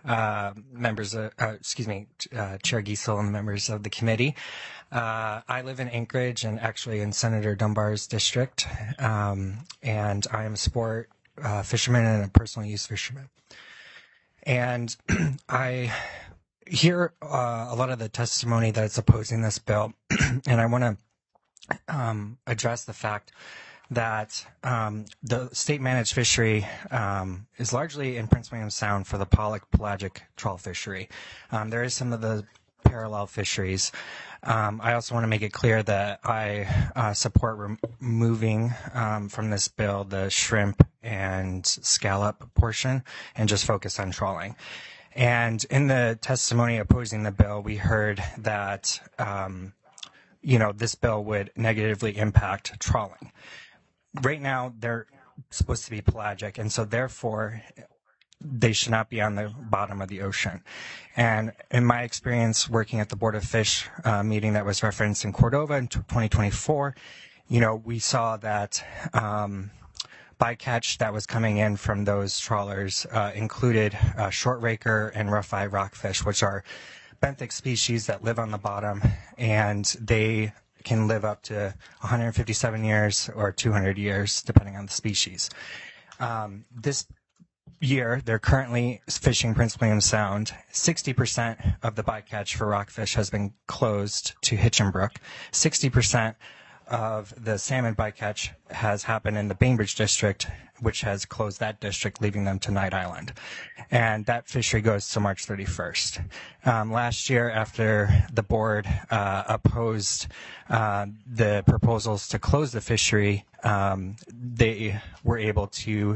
Chair Giesel and members of the committee. I live in Anchorage and actually in Senator Dunbar's district, and I am a sport fisherman and a personal use fisherman. And I hear a lot of the testimony that's opposing this bill, and I want to address the fact that the state-managed fishery is largely in Prince William Sound for the pollock pelagic trawl fishery. There is some of the parallel fisheries. I also want to make it clear that I support removing from this bill the shrimp and scallop portion and just focus on trawling. And in the testimony opposing the bill, we heard that this bill would negatively impact trawling. Right now, they're supposed to be pelagic, and so therefore, they should not be on the bottom of the ocean. And in my experience working at the Board of Fish meeting that was referenced in Cordova in 2024, we saw that bycatch that was coming in from those trawlers included short raker and rough-eye rockfish, which are benthic species that live on the bottom, and they can live up to 157 years or 200 years, depending on the species. This year, they're currently fishing Prince William Sound. 60% of the bycatch for rockfish has been closed to Hitchinbrook. 60% of the salmon bycatch has happened in the Bainbridge district, which has closed that district, leaving them to Night Island. And that fishery goes to March 31st. Last year, after the board opposed the proposals to close the fishery, they were able to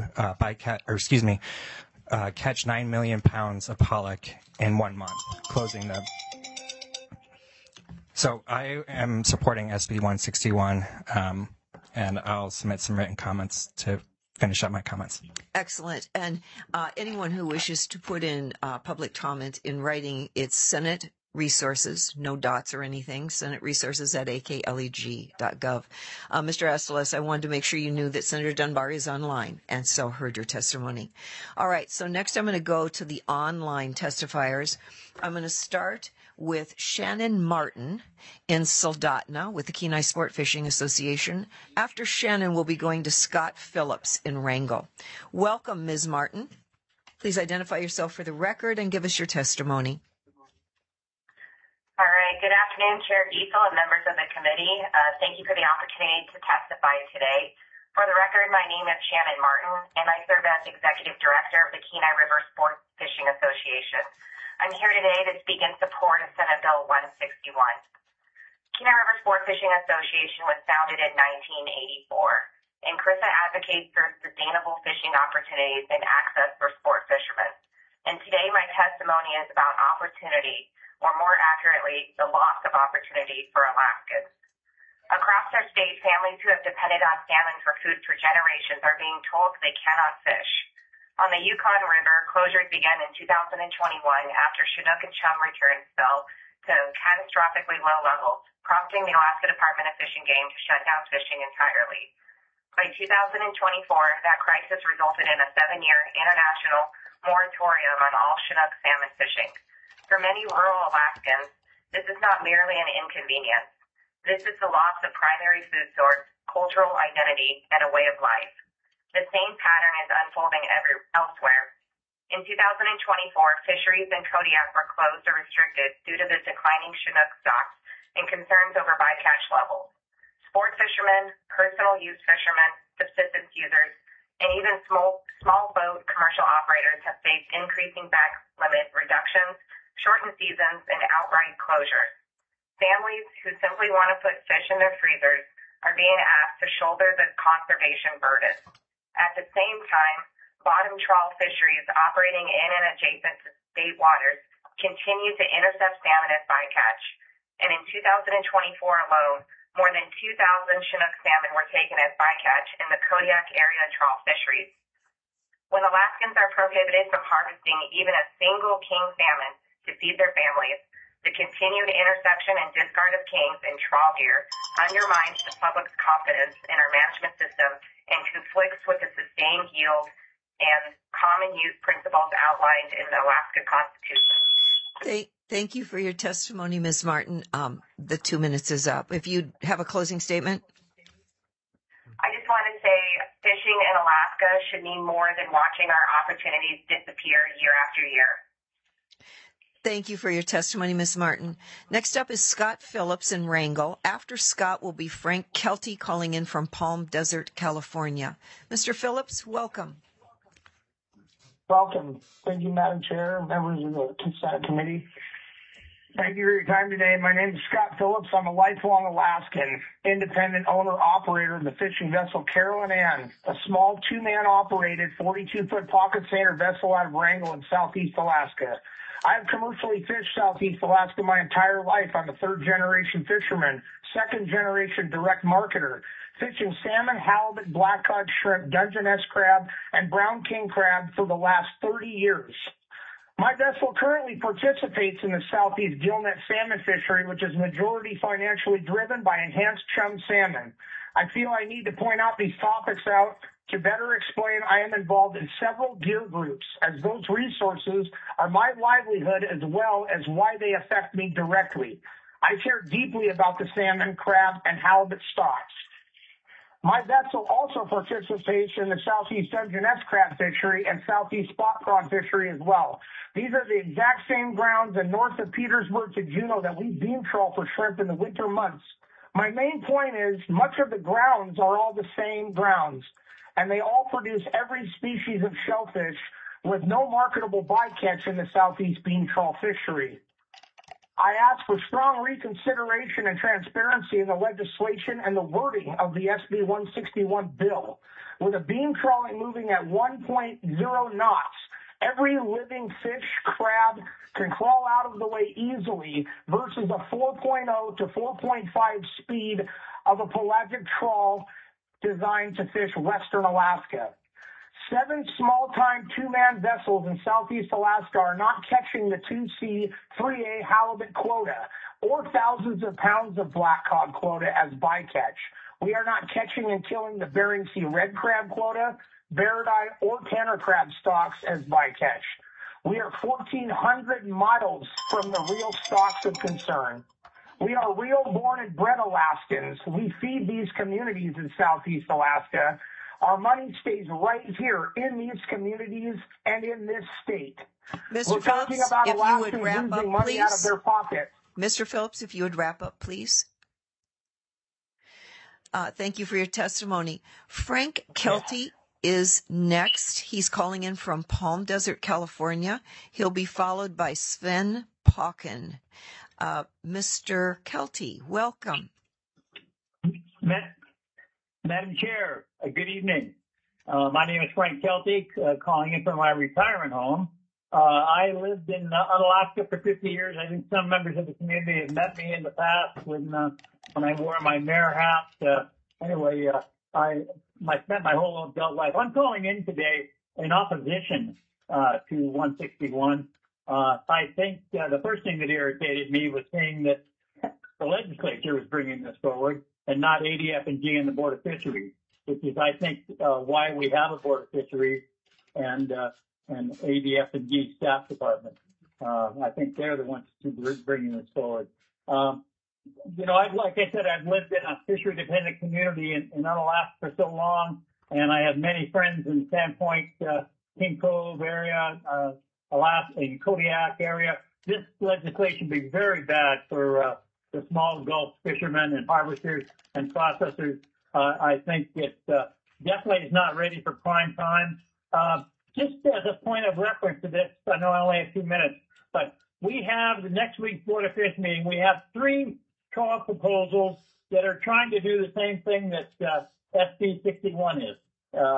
catch 9 million pounds of pollock in 1 month, closing the. So I am supporting SB 161, and I'll submit some written comments to finish up my comments. Excellent. And anyone who wishes to put in public comment in writing, it's Senate Resources, no dots or anything, Senate Resources at akleg.gov. Mr. Astalos, I wanted to make sure you knew that Senator Dunbar is online and so heard your testimony. All right, so next I'm going to go to the online testifiers. I'm going to start with Shannon Martin in Soldotna with the Kenai Sport Fishing Association. After Shannon, we'll be going to Scott Phillips in Wrangell. Welcome, Ms. Martin. Please identify yourself for the record and give us your testimony. All right. Good afternoon, Chair Giesel and members of the committee. Thank you for the opportunity to testify today. For the record, my name is Shannon Martin, and I serve as Executive Director of the Kenai River Sport Fishing Association. I'm here today to speak in support of Senate Bill 161. Kenai River Sport Fishing Association was founded in 1984, and CRISA advocates for sustainable fishing opportunities and access for sport fishermen. And today my testimony is about opportunity, or more accurately, the loss of opportunity for Alaskans. Across our state, families who have depended on salmon for food for generations are being told they cannot fish. On the Yukon River, closures began in 2021 after Chinook and chum returns fell to catastrophically low levels, prompting the Alaska Department of Fish and Game to shut down fishing entirely. By 2024, that crisis resulted in a 7-year international moratorium on all Chinook salmon fishing. For many rural Alaskans, this is not merely an inconvenience. This is the loss of primary food source, cultural identity, and a way of life. The same pattern is unfolding elsewhere. In 2024, fisheries in Kodiak were closed or restricted due to the declining Chinook stocks and concerns over bycatch levels. Sport fishermen, personal use fishermen, subsistence users, and even small boat commercial operators have faced increasing back limit reductions, shortened seasons, and outright closures. Families who simply want to put fish in their freezers are being asked to shoulder the conservation burden. At the same time, bottom trawl fisheries operating in and adjacent to state waters continue to intercept salmon as bycatch. And in 2024 alone, more than 2,000 Chinook salmon were taken as bycatch in the Kodiak area trawl fisheries. When Alaskans are prohibited from harvesting even a single king salmon to feed their families, the continued interception and discard of kings in trawl gear undermines the public's confidence in our management system and conflicts with the sustained yield and common use principles outlined in the Alaska Constitution. Thank you for your testimony, Ms. Martin. The 2 minutes is up. If you have a closing statement. I just want to say fishing in Alaska should mean more than watching our opportunities disappear year after year. Thank you for your testimony, Ms. Martin. Next up is Scott Phillips in Wrangell. After Scott will be Frank Kelty calling in from Palm Desert, California. Mr. Phillips, welcome. Welcome. Thank you, Madam Chair, members of the Consent Committee. Thank you for your time today. My name is Scott Phillips. I'm a lifelong Alaskan, independent owner-operator of the fishing vessel Carolyn Ann, a small two-man operated 42-foot pocket sailor vessel out of Wrangell in southeast Alaska. I have commercially fished southeast Alaska my entire life. I'm a third-generation fisherman, second-generation direct marketer, fishing salmon, halibut, blackcod, shrimp, Dungeness crab, and brown king crab for the last 30 years. My vessel currently participates in the southeast gillnet salmon fishery, which is majority financially driven by enhanced chum salmon. I feel I need to point out these topics out to better explain I am involved in several gear groups, as those resources are my livelihood as well as why they affect me directly. I care deeply about the salmon, crab, and halibut stocks. My vessel also participates in the southeast Dungeness crab fishery and southeast spot prawn fishery as well. These are the exact same grounds in north of Petersburg to Juneau that we beam trawl for shrimp in the winter months. My main point is much of the grounds are all the same grounds, and they all produce every species of shellfish with no marketable bycatch in the southeast beam trawl fishery. I ask for strong reconsideration and transparency in the legislation and the wording of the SB 161 bill. With a beam trawling moving at 1.0 knots, every living fish, crab, can crawl out of the way easily versus a 4.0 to 4.5 speed of a pelagic trawl designed to fish western Alaska. 7 small-time two-man vessels in southeast Alaska are not catching the 2C 3A halibut quota or thousands of pounds of black cod quota as bycatch. We are not catching and killing the Bering Sea red crab quota, barredeye, or tanner crab stocks as bycatch. We are 1,400 miles from the real stocks of concern. We are real born and bred Alaskans. We feed these communities in southeast Alaska. Our money stays right here in these communities and in this state. Mr. We're talking Phillips, about if you Alaskans would wrap losing up, money out of please. their pocket. Mr. Phillips, if you would wrap up, please. Thank you for your testimony. Frank Kelty is next. He's calling in from Palm Desert, California. He'll be followed by Sven Pocken. Mr. Kelty, welcome. Madam Chair, good evening. My name is Frank Kelty, calling in from my retirement home. I lived in Alaska for 50 years. I think some members of the community have met me in the past when I wore my mayor hat. I spent my whole adult life. I'm calling in today in opposition to 161. I think the first thing that irritated me was seeing that the legislature was bringing this forward and not ADF&G and the Board of Fisheries, which is, I think, why we have a Board of Fisheries and ADF&G staff department. I think they're the ones who are bringing this forward. Like I said, I've lived in a fishery-dependent community in Unalaska for so long, and I have many friends in Sandpoint, King Cove area, Alaska, in Kodiak area. This legislation would be very bad for the small Gulf fishermen and harvesters and processors. I think it definitely is not ready for prime time. Just as a point of reference to this, I know I only have 2 minutes, but we have the next week's Board of Fish meeting. We have 3 trawl proposals that are trying to do the same thing that SB 61 is.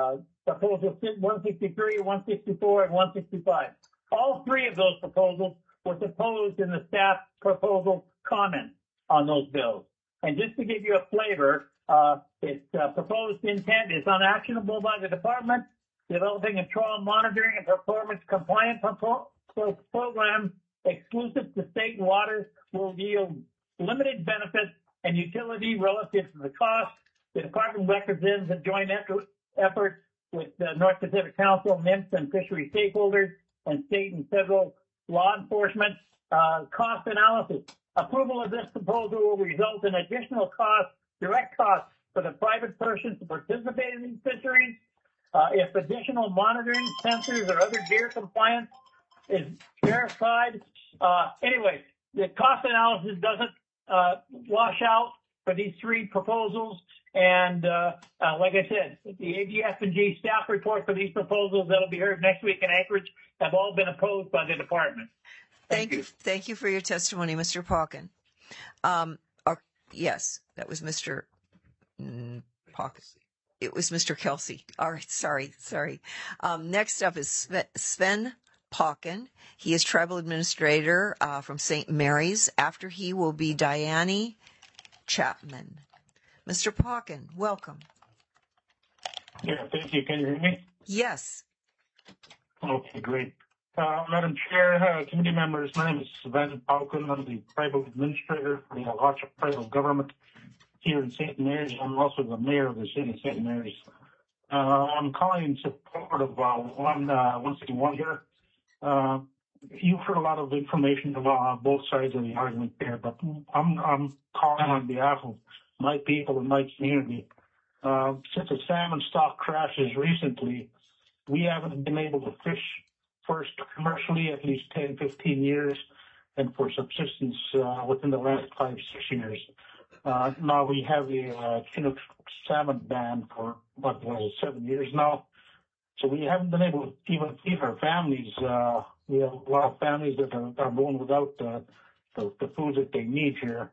Proposal 163, 164, and 165. All three of those proposals were proposed in the staff proposal comments on those bills. And just to give you a flavor, its proposed intent is unactionable by the department, developing a trawl monitoring and performance compliance program exclusive to state waters will yield limited benefits and utility relative to the cost. The department represents a joint effort with the North Pacific Council, NIMS, and fishery stakeholders, and state and federal law enforcement. Cost analysis. Approval of this proposal will result in additional costs, direct costs for the private persons to participate in these fisheries. If additional monitoring, sensors, or other gear compliance is verified. Anyway, the cost analysis doesn't wash out for these three proposals. And like I said, the AGF&G staff report for these proposals that'll be heard next week in Anchorage have all been opposed by the department. Thank you. Thank you for your testimony, Mr. Pauken. Yes, that was Mr. Pauken. It was Mr. Kelsey. All right, sorry. Next up is Sven Pauken. He is tribal administrator from St. Mary's. After he will be Diane Chapman. Mr. Pauken, welcome. Yeah, thank you. Can you hear me? Yes. Okay, great. Madam Chair, committee members, my name is Sven Pauken. I'm the tribal administrator for the Alachua tribal government here in St. Mary's. I'm also the mayor of the city of St. Mary's. I'm calling in support of 161 here. You've heard a lot of information about both sides of the argument there, but I'm calling on behalf of my people and my community. Since the salmon stock crashes recently, we haven't been able to fish first commercially at least 10, 15 years, and for subsistence within the last 5, 6 years. Now we have a Chinook salmon ban for, 7 years now. So we haven't been able to even feed our families. We have a lot of families that are going without the food that they need here.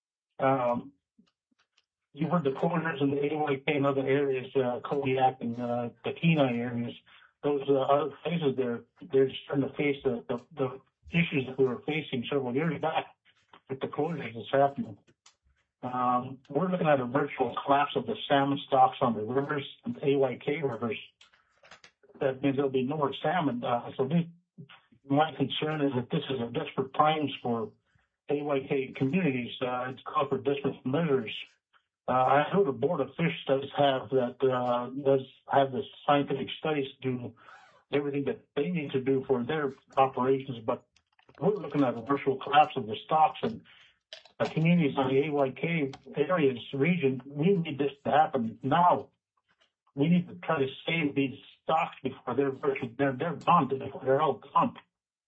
You've heard the closures in the AYK and other areas, Kodiak and the Kenai areas. Those other places, they're starting to face the issues that we were facing several years back with the closures that's happening. We're looking at a virtual collapse of the salmon stocks on the rivers, the AYK rivers. That means there'll be no more salmon. My concern is that this is a desperate times for AYK communities. It's called for desperate measures. I know the Board of Fish does have the scientific studies to do everything that they need to do for their operations, but we're looking at a virtual collapse of the stocks and the communities on the AYK areas region. We need this to happen now. We need to try to save these stocks before they're gone, before they're all gone.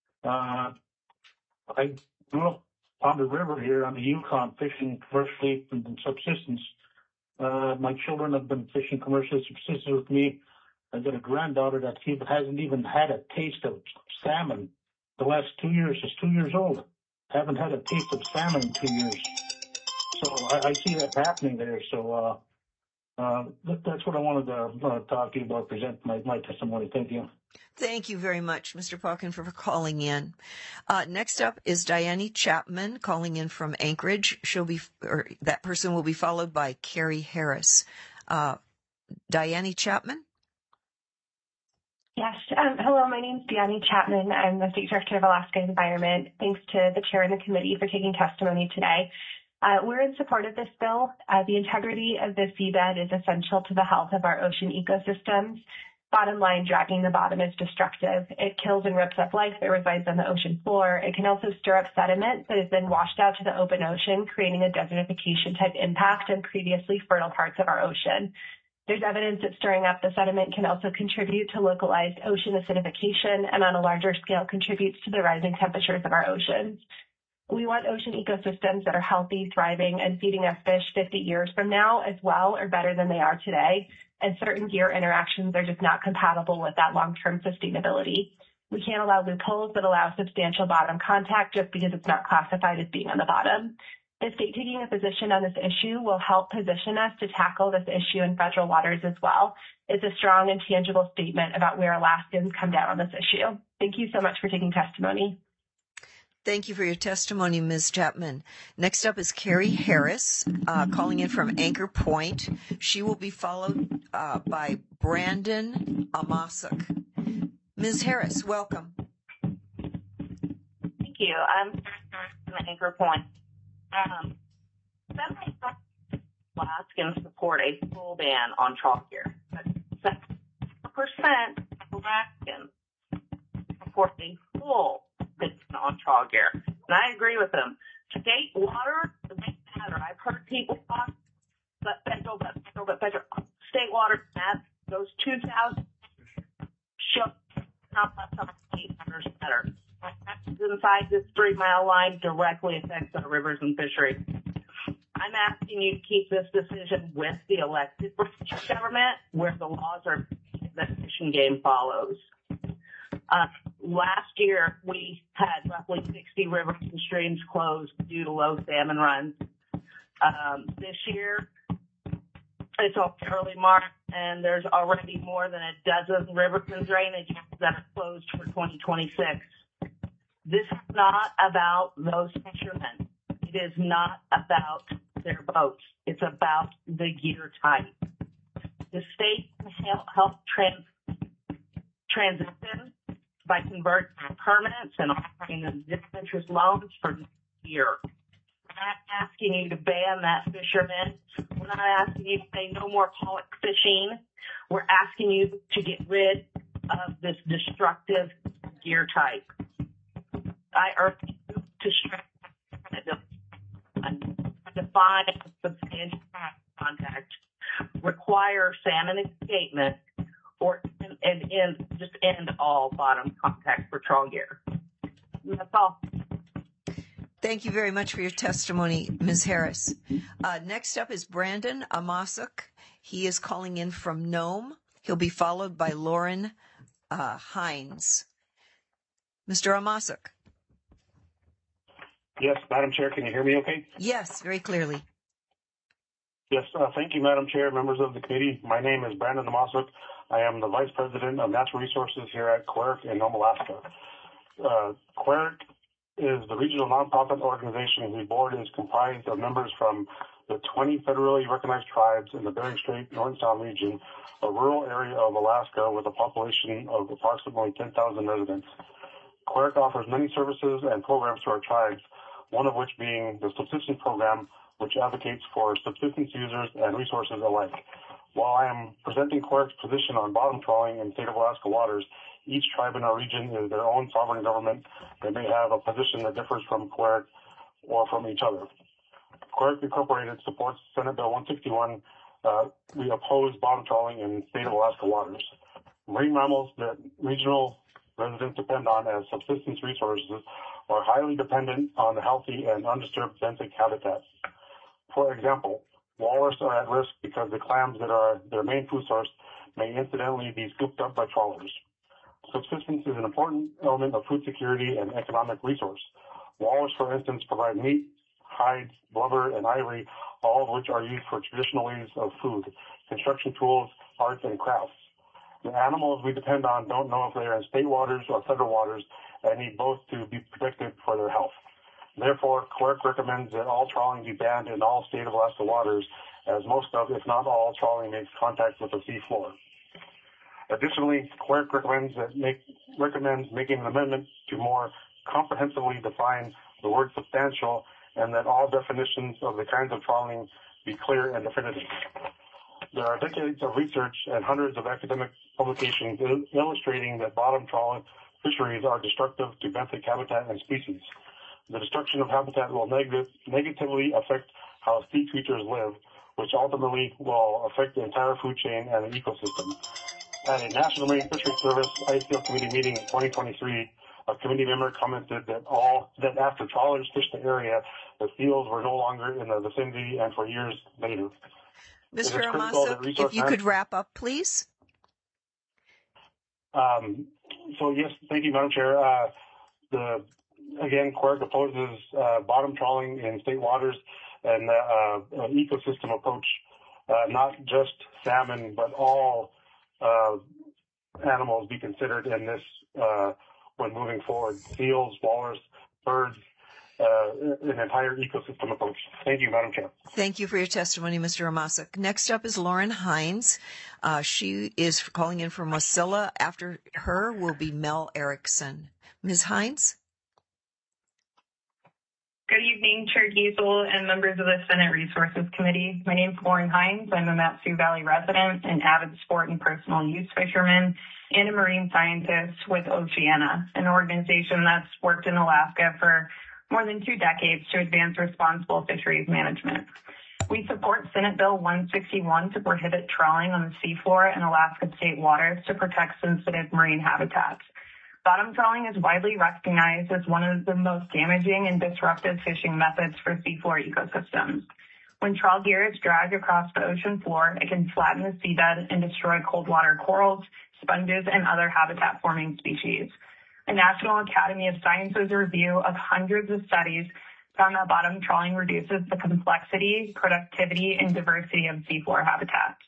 I grew up on the river here on the Yukon, fishing commercially and subsistence. My children have been fishing commercially subsistence with me. I've got a granddaughter that hasn't even had a taste of salmon the last 2 years. She's 2 years old. Haven't had a taste of salmon in 2 years. So I see that happening there. So that's what I wanted to talk to you about, present my testimony. Thank you. Thank you very much, Mr. Pauken, for calling in. Next up is Diane Chapman calling in from Anchorage. That person will be followed by Carrie Harris. Diane Chapman? Yes. Hello, my name is Diane Chapman. I'm the State Director of Alaska Environment. Thanks to the chair and the committee for taking testimony today. We're in support of this bill. The integrity of the seabed is essential to the health of our ocean ecosystems. Bottom line, dragging the bottom is destructive. It kills and rips up life that resides on the ocean floor. It can also stir up sediment that has been washed out to the open ocean, creating a desertification type impact on previously fertile parts of our ocean. There's evidence that stirring up the sediment can also contribute to localized ocean acidification and on a larger scale contributes to the rising temperatures of our oceans. We want ocean ecosystems that are healthy, thriving, and feeding us fish 50 years from now as well or better than they are today. And certain gear interactions are just not compatible with that long-term sustainability. We can't allow loopholes that allow substantial bottom contact just because it's not classified as being on the bottom. The state taking a position on this issue will help position us to tackle this issue in federal waters as well. is a strong and tangible statement about where Alaskans come down on this issue. Thank you so much for taking testimony. Thank you for your testimony, Ms. Chapman. Next up is Carrie Harris, calling in from Anchor Point. She will be followed by Brandon Amasuk. Ms. Harris, welcome. Thank you. I'm from Anchor Point. Alaskans support a full ban on trawl gear. 7% of Alaskans support a full ban on trawl gear. And I agree with them. State water doesn't matter. I've heard people talk, but federal. State water matters. Those 2,000 show how much state waters matter. Inside this 3-mile line directly affects our rivers and fisheries. I'm asking you to keep this decision with the elected government where the laws are the Fish and Game follows. Last year, we had roughly 60 rivers and streams closed due to low salmon runs. This year, it's early March, and there's already more than a dozen rivers and drainage that are closed for 2026. This is not about those fishermen. It is not about their boats. It's about the gear type. The state can help transition by converting permits and offering them disinterest loans for gear. We're not asking you to ban that fisherman. We're not asking you to say no more pollock fishing. We're asking you to get rid of this destructive gear type. I urge you to define substantial contact, require salmon escapement, or end all bottom contact for trawl gear. That's all. Thank you very much for your testimony, Ms. Harris. Next up is Brandon Amasuk. He is calling in from Nome. He'll be followed by Lauren Hines. Mr. Amasuk. Yes, Madam Chair, can you hear me okay? Yes, very clearly. Yes, thank you, Madam Chair, members of the committee. My name is Brandon Amasuk. I am the Vice President of Natural Resources here at QUERC in Nome, Alaska. QUERC is the regional nonprofit organization whose board is comprised of members from the 20 federally recognized tribes in the Bering Strait North Sound region, a rural area of Alaska with a population of approximately 10,000 residents. QUERC offers many services and programs to our tribes, one of which being the subsistence program, which advocates for subsistence users and resources alike. While I am presenting QUERC's position on bottom trawling in state of Alaska waters, each tribe in our region is their own sovereign government. They may have a position that differs from QUERC or from each other. QUERC Incorporated supports Senate Bill 161. We oppose bottom trawling in state of Alaska waters. Marine mammals that regional residents depend on as subsistence resources are highly dependent on the healthy and undisturbed benthic habitat. For example, walrus are at risk because the clams that are their main food source may incidentally be scooped up by trawlers. Subsistence is an important element of food security and economic resource. Walrus, for instance, provide meat, hides, blubber, and ivory, all of which are used for traditional ways of food, construction tools, arts, and crafts. The animals we depend on don't know if they are in state waters or federal waters and need both to be protected for their health. Therefore, QUERC recommends that all trawling be banned in all state of Alaska waters, as most of, if not all, trawling makes contact with the sea floor. Additionally, QUERC recommends making an amendment to more comprehensively define the word substantial and that all definitions of the kinds of trawling be clear and definitive. There are decades of research and hundreds of academic publications illustrating that bottom trawling fisheries are destructive to benthic habitat and species. The destruction of habitat will negatively affect how sea creatures live, which ultimately will affect the entire food chain and the ecosystem. At a National Marine Fisheries Service ICL committee meeting in 2023, a committee member commented that after trawlers fished the area, the seals were no longer in the vicinity and for years later. Mr. Amasuk, if you could wrap up, please. So yes, thank you, Madam Chair. Again, QUERC opposes bottom trawling in state waters and an ecosystem approach, not just salmon, but all animals be considered in this when moving forward? Seals, walrus, birds, an entire ecosystem approach. Thank you, Madam Chair. Thank you for your testimony, Mr. Ramasuk. Next up is Lauren Hines. She is calling in from Wasilla. After her will be Mel Erickson. Ms. Hines? Good evening, Chair Giesel and members of the Senate Resources Committee. My name is Lauren Hines. I'm a Mat-Su Valley resident, an avid sport and personal use fisherman, and a marine scientist with Oceana, an organization that's worked in Alaska for more than 2 decades to advance responsible fisheries management. We support Senate Bill 161 to prohibit trawling on the seafloor in Alaska state waters to protect sensitive marine habitats. Bottom trawling is widely recognized as one of the most damaging and disruptive fishing methods for seafloor ecosystems. When trawl gear is dragged across the ocean floor, it can flatten the seabed and destroy cold water corals, sponges, and other habitat-forming species. A National Academy of Sciences review of hundreds of studies found that bottom trawling reduces the complexity, productivity, and diversity of seafloor habitats.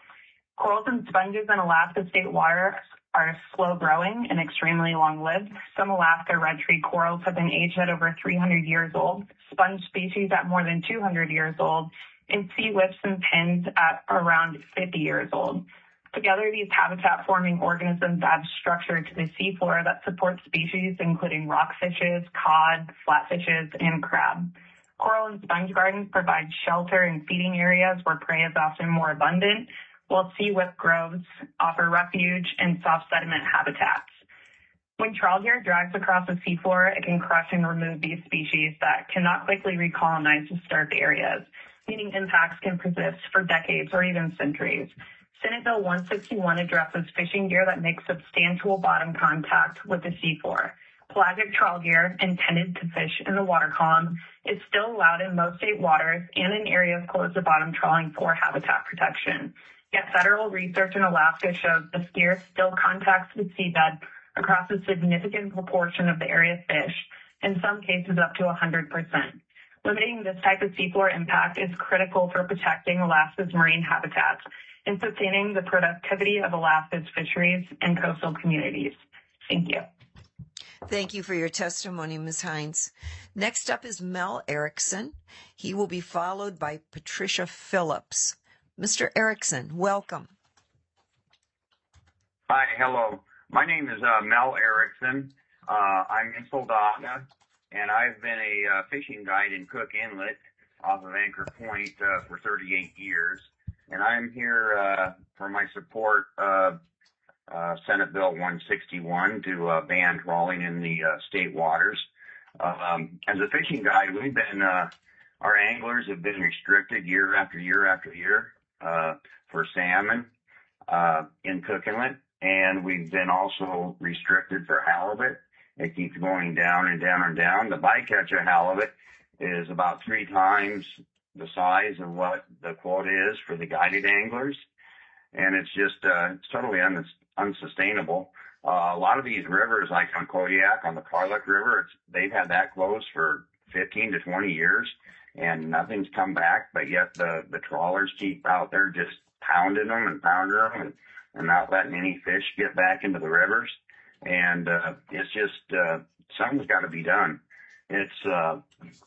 Corals and sponges in Alaska state waters are slow-growing and extremely long-lived. Some Alaska red tree corals have been aged at over 300 years old, sponge species at more than 200 years old, and sea whips and pins at around 50 years old. Together, these habitat-forming organisms add structure to the seafloor that supports species including rockfishes, cod, flatfishes, and crab. Coral and sponge gardens provide shelter and feeding areas where prey is often more abundant, while sea whip groves offer refuge and soft sediment habitats. When trawl gear drags across the seafloor, it can crush and remove these species that cannot quickly recolonize disturbed areas, meaning impacts can persist for decades or even centuries. Senate Bill 161 addresses fishing gear that makes substantial bottom contact with the seafloor. Pelagic trawl gear intended to fish in the water column is still allowed in most state waters and in areas close to bottom trawling for habitat protection. Yet federal research in Alaska shows this gear still contacts the seabed across a significant proportion of the area fished, in some cases up to 100%. Limiting this type of seafloor impact is critical for protecting Alaska's marine habitats and sustaining the productivity of Alaska's fisheries and coastal communities. Thank you. Thank you for your testimony, Ms. Hines. Next up is Mel Erickson. He will be followed by Patricia Phillips. Mr. Erickson, welcome. Hi, hello. My name is Mel Erickson. I'm in Soldotna, and I've been a fishing guide in Cook Inlet off of Anchor Point for 38 years. And I'm here for my support of Senate Bill 161 to ban trawling in the state waters. As a fishing guide, we've been, our anglers have been restricted year after year after year for salmon in Cook Inlet, and we've been also restricted for halibut. It keeps going down and down and down. The bycatch of halibut is about 3 times the size of what the quota is for the guided anglers, and it's just it's totally unsustainable. A lot of these rivers, like on Kodiak, on the Karluk River, they've had that closed for 15 to 20 years, and nothing's come back, but yet the trawlers keep out there just pounding them and not letting any fish get back into the rivers. And it's just something's got to be done. It's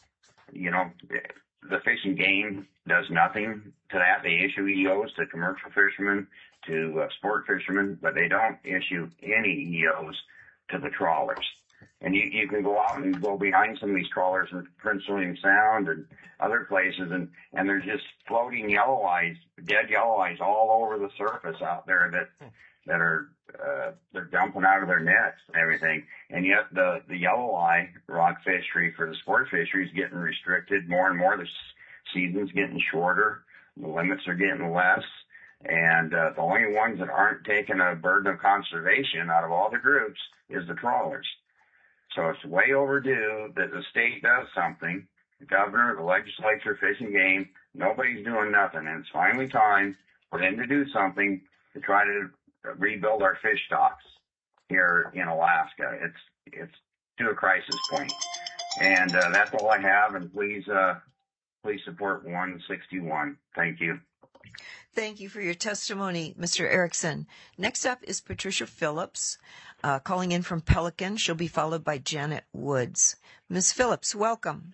the Fish and Game does nothing to that. They issue EOs to commercial fishermen, to sport fishermen, but they don't issue any EOs to the trawlers. And you can go out and go behind some of these trawlers in Prince William Sound and other places, and there's just floating yellow eyes, dead yellow eyes all over the surface out there that are they're dumping out of their nets and everything. And yet the yellow eye rock fishery for the sport fishery is getting restricted more and more. The season's getting shorter, the limits are getting less, and the only ones that aren't taking a burden of conservation out of all the groups is the trawlers. So it's way overdue that the state does something. The governor, the legislature, Fish and Game, nobody's doing nothing. And it's finally time for them to do something to try to rebuild our fish stocks here in Alaska. It's to a crisis point. And that's all I have. And please support 161. Thank you. Thank you for your testimony, Mr. Erickson. Next up is Patricia Phillips, calling in from Pelican. She'll be followed by Janet Woods. Ms. Phillips, welcome.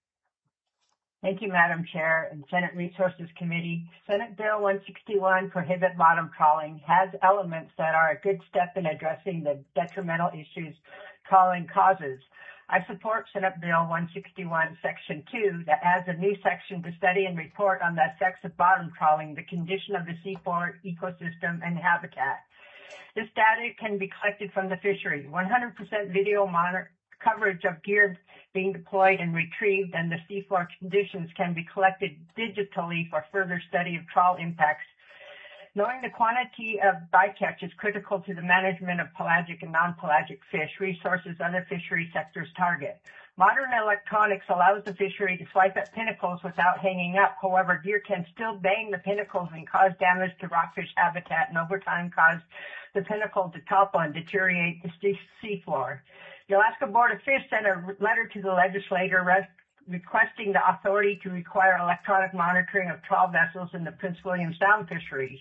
Thank you, Madam Chair and Senate Resources Committee. Senate Bill 161, Prohibit Bottom Trawling, has elements that are a good step in addressing the detrimental issues trawling causes. I support Senate Bill 161, Section 2, that adds a new section to study and report on the effects of bottom trawling, the condition of the seafloor ecosystem, and habitat. This data can be collected from the fishery. 100% video coverage of gear being deployed and retrieved, and the seafloor conditions can be collected digitally for further study of trawl impacts. Knowing the quantity of bycatch is critical to the management of pelagic and non-pelagic fish, resources other fishery sectors target. Modern electronics allows the fishery to swipe at pinnacles without hanging up. However, deer can still bang the pinnacles and cause damage to rockfish habitat, and over time cause the pinnacle to topple and deteriorate the seafloor. The Alaska Board of Fish sent a letter to the legislator requesting the authority to require electronic monitoring of trawl vessels in the Prince William Sound fisheries.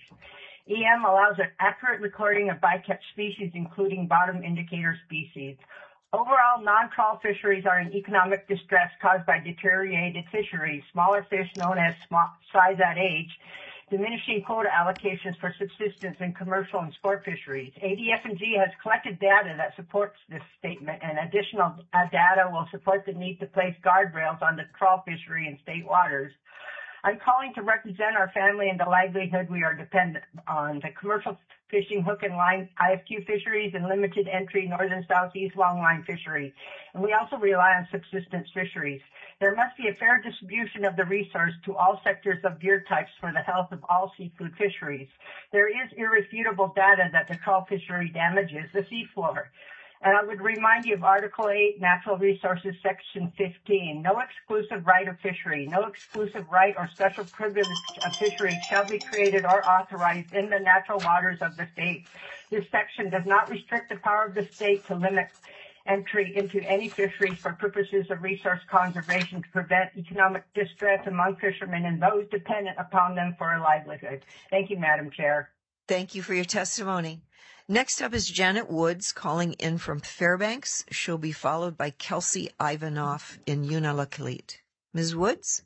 EM allows an accurate recording of bycatch species, including bottom indicator species. Overall, non-trawl fisheries are in economic distress caused by deteriorated fisheries, smaller fish known as size at age, diminishing quota allocations for subsistence in commercial and sport fisheries. ADF&G has collected data that supports this statement, and additional data will support the need to place guardrails on the trawl fishery in state waters. I'm calling to represent our family and the livelihood we are dependent on. The commercial fishing hook and line IFQ fisheries and limited entry northern southeast longline fishery. And we also rely on subsistence fisheries. There must be a fair distribution of the resource to all sectors of gear types for the health of all seafood fisheries. There is irrefutable data that the trawl fishery damages the seafloor. And I would remind you of Article 8, Natural Resources, Section 15. No exclusive right of fishery, no exclusive right or special privilege of fishery shall be created or authorized in the natural waters of the state. This section does not restrict the power of the state to limit entry into any fisheries for purposes of resource conservation to prevent economic distress among fishermen and those dependent upon them for a livelihood. Thank you, Madam Chair. Thank you for your testimony. Next up is Janet Woods calling in from Fairbanks. She'll be followed by Kelsey Ivanoff in Unalakleet. Ms. Woods?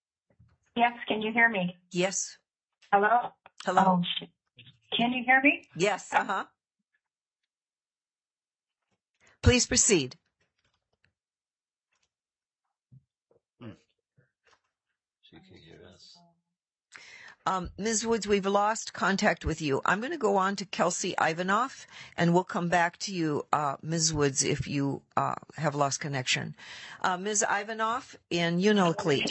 Yes, can you hear me? Yes. Hello? Hello. Can you hear me? Yes, Please proceed. She can hear us. Ms. Woods, we've lost contact with you. I'm going to go on to Kelsey Ivanoff, and we'll come back to you, Ms. Woods, if you have lost connection. Ms. Ivanoff in Unalakleet.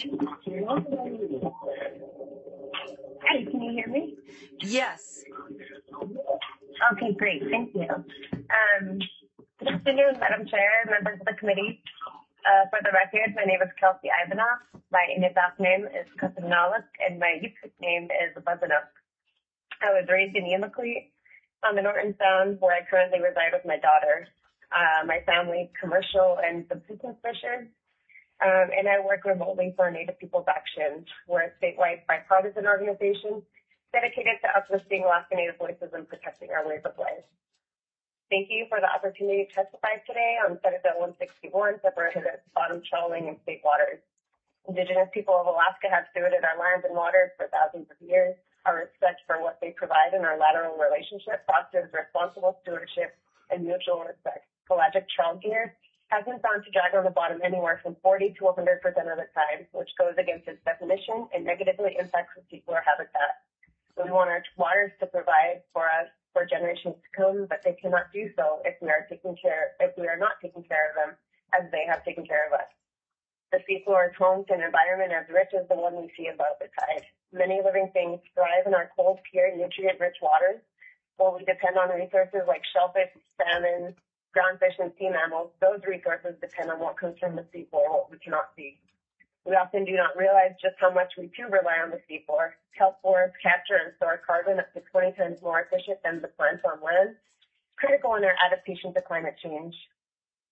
Hey, can you hear me? Yes. Okay, great. Thank you. Good afternoon, Madam Chair, members of the committee. For the record, my name is Kelsey Ivanoff. My Inupiaq name is Kasanaluk, and my Yupik name is Buzanuk. I was raised in Unalakleet on the Norton Sound, where I currently reside with my daughter. My family, commercial and subsistence fishers, and I work remotely for Native Peoples Action. We're a statewide bipartisan organization dedicated to uplifting Alaska Native voices and protecting our ways of life. Thank you for the opportunity to testify today on Senate Bill 161 to prohibit bottom trawling in state waters. Indigenous people of Alaska have stewarded our lands and waters for thousands of years. Our respect for what they provide in our lateral relationship fosters responsible stewardship and mutual respect. Pelagic trawl gear has been found to drag on the bottom anywhere from 40 to 100% of the time, which goes against its definition and negatively impacts the seafloor habitat. We want our waters to provide for us for generations to come, but they cannot do so if we are not taking care of them as they have taken care of us. The seafloor is home to an environment as rich as the one we see above the tide. Many living things thrive in our cold, pure, nutrient-rich waters. While we depend on resources like shellfish, salmon, groundfish, and sea mammals, those resources depend on what comes from the seafloor, what we cannot see. We often do not realize just how much we too rely on the seafloor. Kelp forests capture and store carbon up to 20 times more efficient than the plants on land, critical in our adaptation to climate change.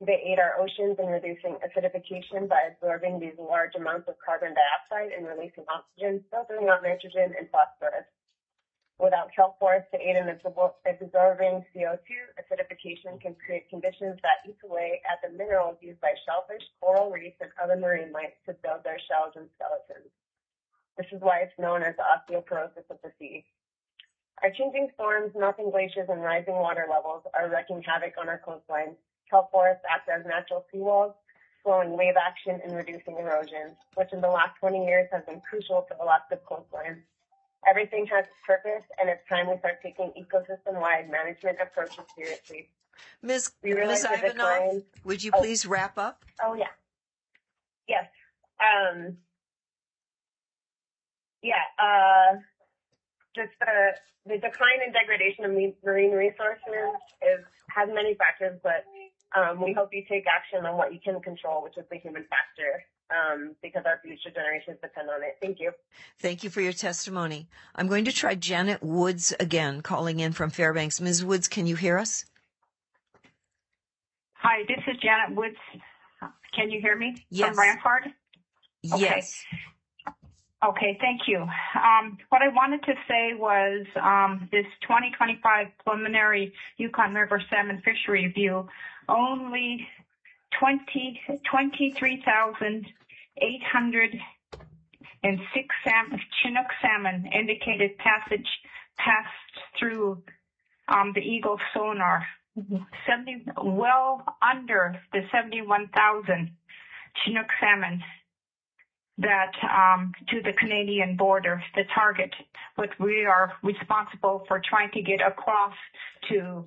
They aid our oceans in reducing acidification by absorbing these large amounts of carbon dioxide and releasing oxygen, filtering out nitrogen and phosphorus. Without kelp forests to aid in absorbing CO2, acidification can create conditions that eat away at the minerals used by shellfish, coral reefs, and other marine life to build their shells and skeletons. This is why it's known as the osteoporosis of the sea. Our changing storms, melting glaciers, and rising water levels are wreaking havoc on our coastlines. Kelp forests act as natural seawalls, slowing wave action and reducing erosion, which in the last 20 years has been crucial to Alaska's coastline. Everything has its purpose, and it's time we start taking ecosystem-wide management approaches seriously. Ms. Ivanov, would you please wrap up? Oh, yeah. Yes. Just the decline and degradation of marine resources has many factors, but we hope you take action on what you can control, which is the human factor, because our future generations depend on it. Thank you. Thank you for your testimony. I'm going to try Janet Woods again, calling in from Fairbanks. Ms. Woods, can you hear us? Hi, this is Janet Woods. Can you hear me? Yes. From Rampart? Yes. Okay, thank you. What I wanted to say was this 2025 preliminary Yukon River salmon fishery review, only 23,806 Chinook salmon indicated passed through the Eagle sonar, well under the 71,000 Chinook salmon that to the Canadian border, the target, but we are responsible for trying to get across to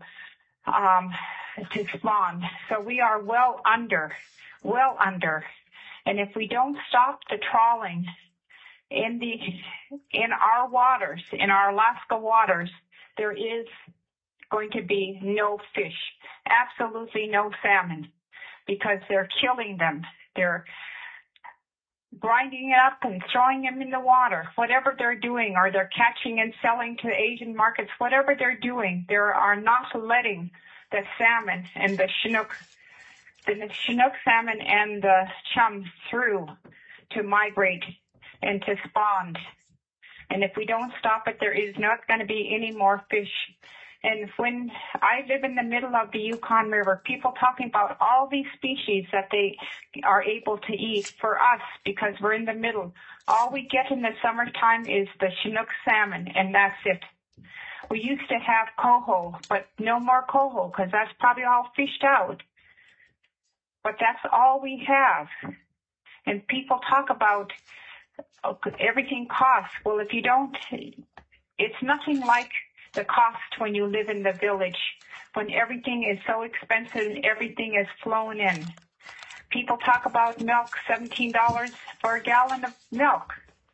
spawn. So we are well under. And if we don't stop the trawling in our waters, in our Alaska waters, there is going to be no fish, absolutely no salmon, because they're killing them. They're grinding it up and throwing them in the water, whatever they're doing, or they're catching and selling to Asian markets, whatever they're doing, they are not letting the salmon and the Chinook salmon and the chum through to migrate and to spawn. And if we don't stop it, there is not going to be any more fish. And when I live in the middle of the Yukon River, people talking about all these species that they are able to eat for us because we're in the middle. All we get in the summertime is the Chinook salmon, and that's it. We used to have coho, but no more coho because that's probably all fished out. But that's all we have. And people talk about everything costs. Well, if you don't, it's nothing like the cost when you live in the village, when everything is so expensive and everything is flown in. People talk about milk, $17 for a gallon of milk.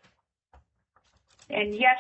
And yet,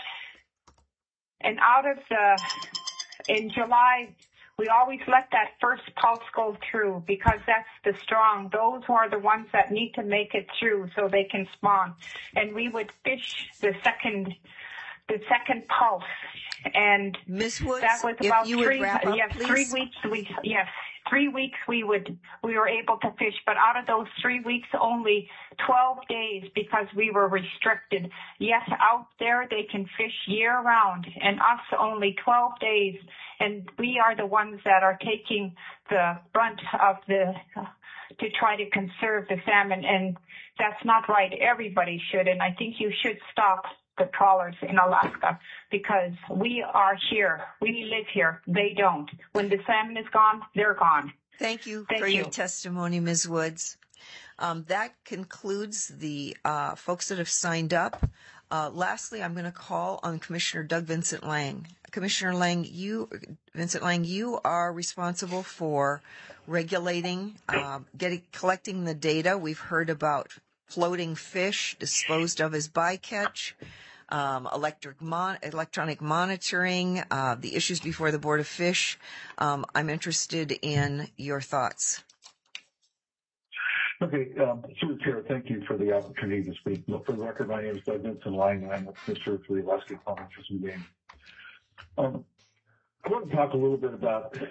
in July, we always let that first pulse go through because that's the strong. Those who are the ones that need to make it through so they can spawn. And we would fish the second pulse. And Ms. Woods, that was about if you would wrap up, please. 3 weeks. 3 weeks we were able to fish, but out of those 3 weeks, only 12 days because we were restricted. Yes, out there they can fish year round, and us only 12 days. And we are the ones that are taking the brunt of to try to conserve the salmon, and that's not right. Everybody should, and I think you should stop the trawlers in Alaska because we are here. We live here. They don't. When the salmon is gone, they're gone. Thank you for your testimony, Ms. Woods. That concludes the folks that have signed up. Lastly, I'm going to call on Commissioner Doug Vincent Lang. Commissioner Lang, you are responsible for regulating, collecting the data. We've heard about floating fish disposed of as bycatch, electronic monitoring, the issues before the Board of Fish. I'm interested in your thoughts. Okay, through the chair, thank you for the opportunity to speak. For the record, my name is Doug Vincent Lang, and I'm a commissioner for the Alaska Aquatic Fishing Game. I want to talk a little bit about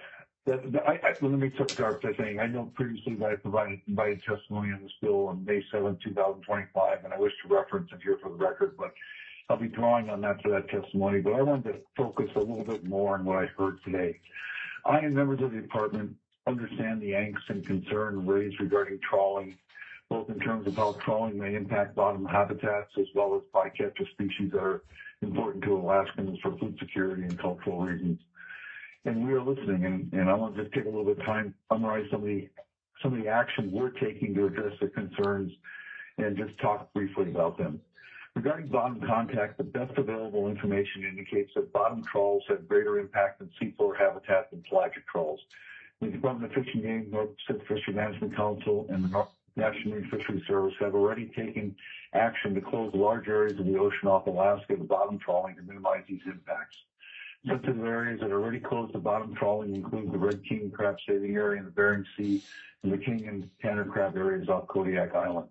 Let me start by saying I know previously that I provided testimony on this bill on May 7, 2025, and I wish to reference it here for the record, but I'll be drawing on that for that testimony. But I wanted to focus a little bit more on what I heard today. I and members of the department understand the angst and concern raised regarding trawling, both in terms of how trawling may impact bottom habitats as well as bycatch of species that are important to Alaskans for food security and cultural reasons. And we are listening, and I want to just take a little bit of time to summarize some of the actions we're taking to address the concerns and just talk briefly about them. Regarding bottom contact, the best available information indicates that bottom trawls have greater impact on seafloor habitat than pelagic trawls. The Department of Fish and Game, North Pacific Fisheries Management Council, and the National Marine Fisheries Service have already taken action to close large areas of the ocean off Alaska to bottom trawling to minimize these impacts. Sensitive areas that are already closed to bottom trawling include the Red King crab saving area in the Bering Sea and the King and Tanner crab areas off Kodiak Island.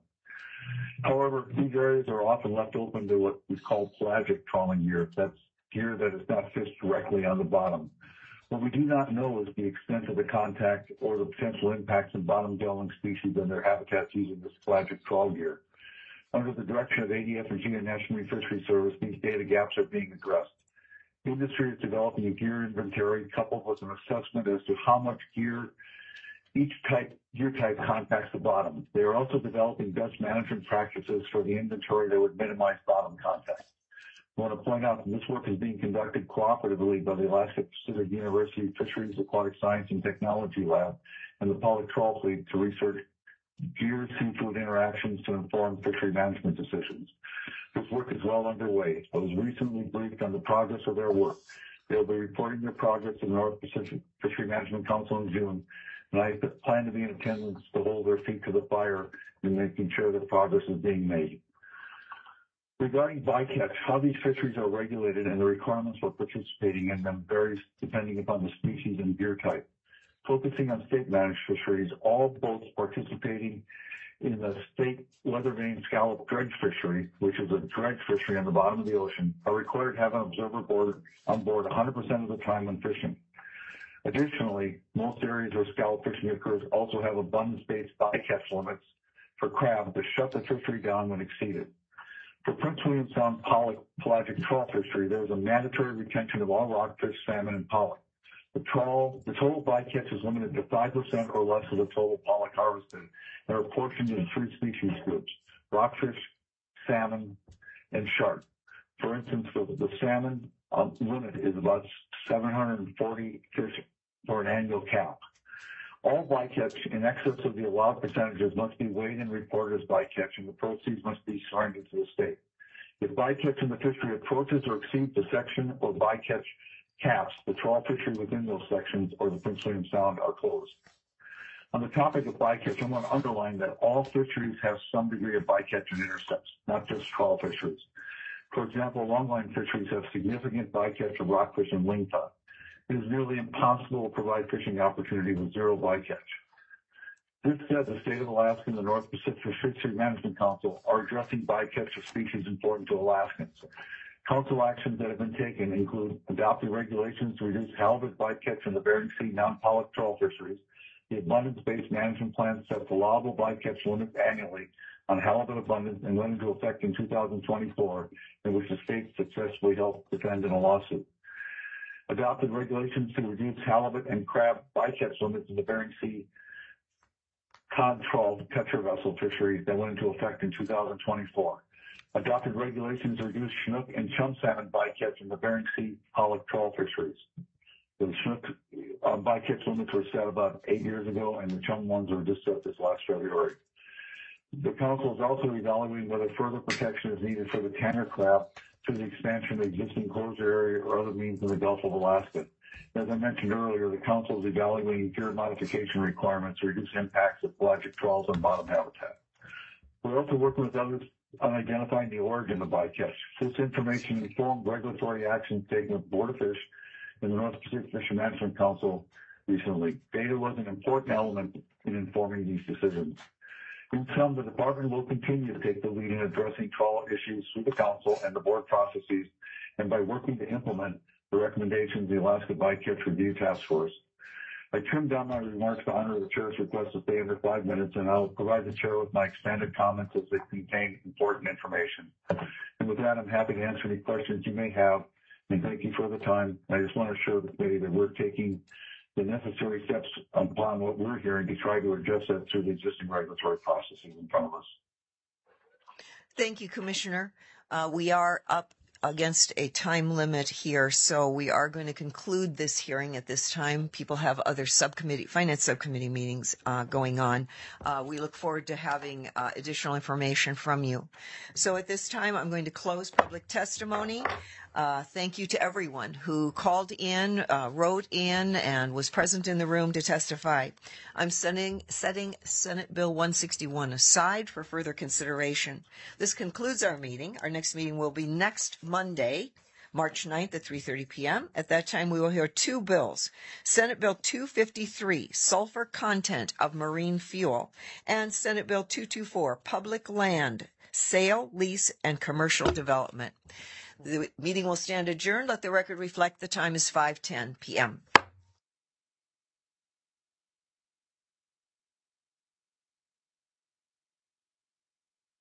However, these areas are often left open to what we call pelagic trawling gear. That's gear that is not fished directly on the bottom. What we do not know is the extent of the contact or the potential impacts on bottom-dwelling species and their habitats using this pelagic trawl gear. Under the direction of ADF and GA National Marine Fisheries Service, these data gaps are being addressed. The industry is developing a gear inventory coupled with an assessment as to how much gear each gear type contacts the bottom. They are also developing best management practices for the inventory that would minimize bottom contact. I want to point out that this work is being conducted cooperatively by the Alaska Pacific University Fisheries, Aquatic Science, and Technology Lab and the Pollock Trawl Fleet to research gear-seafood interactions to inform fishery management decisions. This work is well underway. I was recently briefed on the progress of their work. They'll be reporting their progress to the North Pacific Fishery Management Council in June, and I plan to be in attendance to hold their feet to the fire in making sure that progress is being made. Regarding bycatch, how these fisheries are regulated and the requirements for participating in them varies depending upon the species and gear type. Focusing on state-managed fisheries, all boats participating in the state weather vane scallop dredge fishery, which is a dredge fishery on the bottom of the ocean, are required to have an observer on board 100% of the time when fishing. Additionally, most areas where scallop fishing occurs also have abundance-based bycatch limits for crab to shut the fishery down when exceeded. For Prince William Sound pelagic trawl fishery, there is a mandatory retention of all rockfish, salmon, and pollock. The total bycatch is limited to 5% or less of the total pollock harvested and are portioned into 3 species groups: rockfish, salmon, and shark. For instance, the salmon limit is about 740 fish for an annual cap. All bycatch in excess of the allowed percentages must be weighed and reported as bycatch, and the proceeds must be surrendered to the state. If bycatch in the fishery approaches or exceeds the section or bycatch caps, the trawl fishery within those sections or the Prince William Sound are closed. On the topic of bycatch, I want to underline that all fisheries have some degree of bycatch and intercepts, not just trawl fisheries. For example, longline fisheries have significant bycatch of rockfish and lingcod. It is nearly impossible to provide fishing opportunity with zero bycatch. This said, the state of Alaska and the North Pacific Fisheries Management Council are addressing bycatch of species important to Alaskans. Council actions that have been taken include adopting regulations to reduce halibut bycatch in the Bering Sea non-pollock trawl fisheries. The abundance-based management plan sets allowable bycatch limits annually on halibut abundance and went into effect in 2024, in which the state successfully helped defend in a lawsuit. Adopted regulations to reduce halibut and crab bycatch limits in the Bering Sea cod trawl catcher vessel fishery that went into effect in 2024. Adopted regulations to reduce Chinook and chum salmon bycatch in the Bering Sea pollock trawl fisheries. The Chinook bycatch limits were set about 8 years ago, and the chum ones were just set this last February. The Council is also evaluating whether further protection is needed for the Tanner crab through the expansion of the existing closure area or other means in the Gulf of Alaska. As I mentioned earlier, the Council is evaluating gear modification requirements to reduce impacts of pelagic trawls on bottom habitat. We're also working with others on identifying the origin of bycatch. This information informed regulatory actions taken with Board of Fish and the North Pacific Fisheries Management Council recently. Data was an important element in informing these decisions. In sum, the department will continue to take the lead in addressing trawl issues through the council and the board processes, and by working to implement the recommendations of the Alaska Bycatch Review Task Force. I trimmed down my remarks to honor the chair's request to stay under 5 minutes, and I'll provide the chair with my expanded comments as they contain important information. And with that, I'm happy to answer any questions you may have, and thank you for the time. I just want to assure the committee that we're taking the necessary steps upon what we're hearing to try to address that through the existing regulatory processes in front of us. Thank you, Commissioner. We are up against a time limit here, so we are going to conclude this hearing at this time. People have other finance subcommittee meetings going on. We look forward to having additional information from you. So at this time, I'm going to close public testimony. Thank you to everyone who called in, wrote in, and was present in the room to testify. I'm setting Senate Bill 161 aside for further consideration. This concludes our meeting. Our next meeting will be next Monday, March 9th at 3:30 p.m. At that time, we will hear two bills. Senate Bill 253, Sulfur Content of Marine Fuel, and Senate Bill 224, Public Land, Sale, Lease, and Commercial Development. The meeting will stand adjourned. Let the record reflect the time is 5:10 p.m.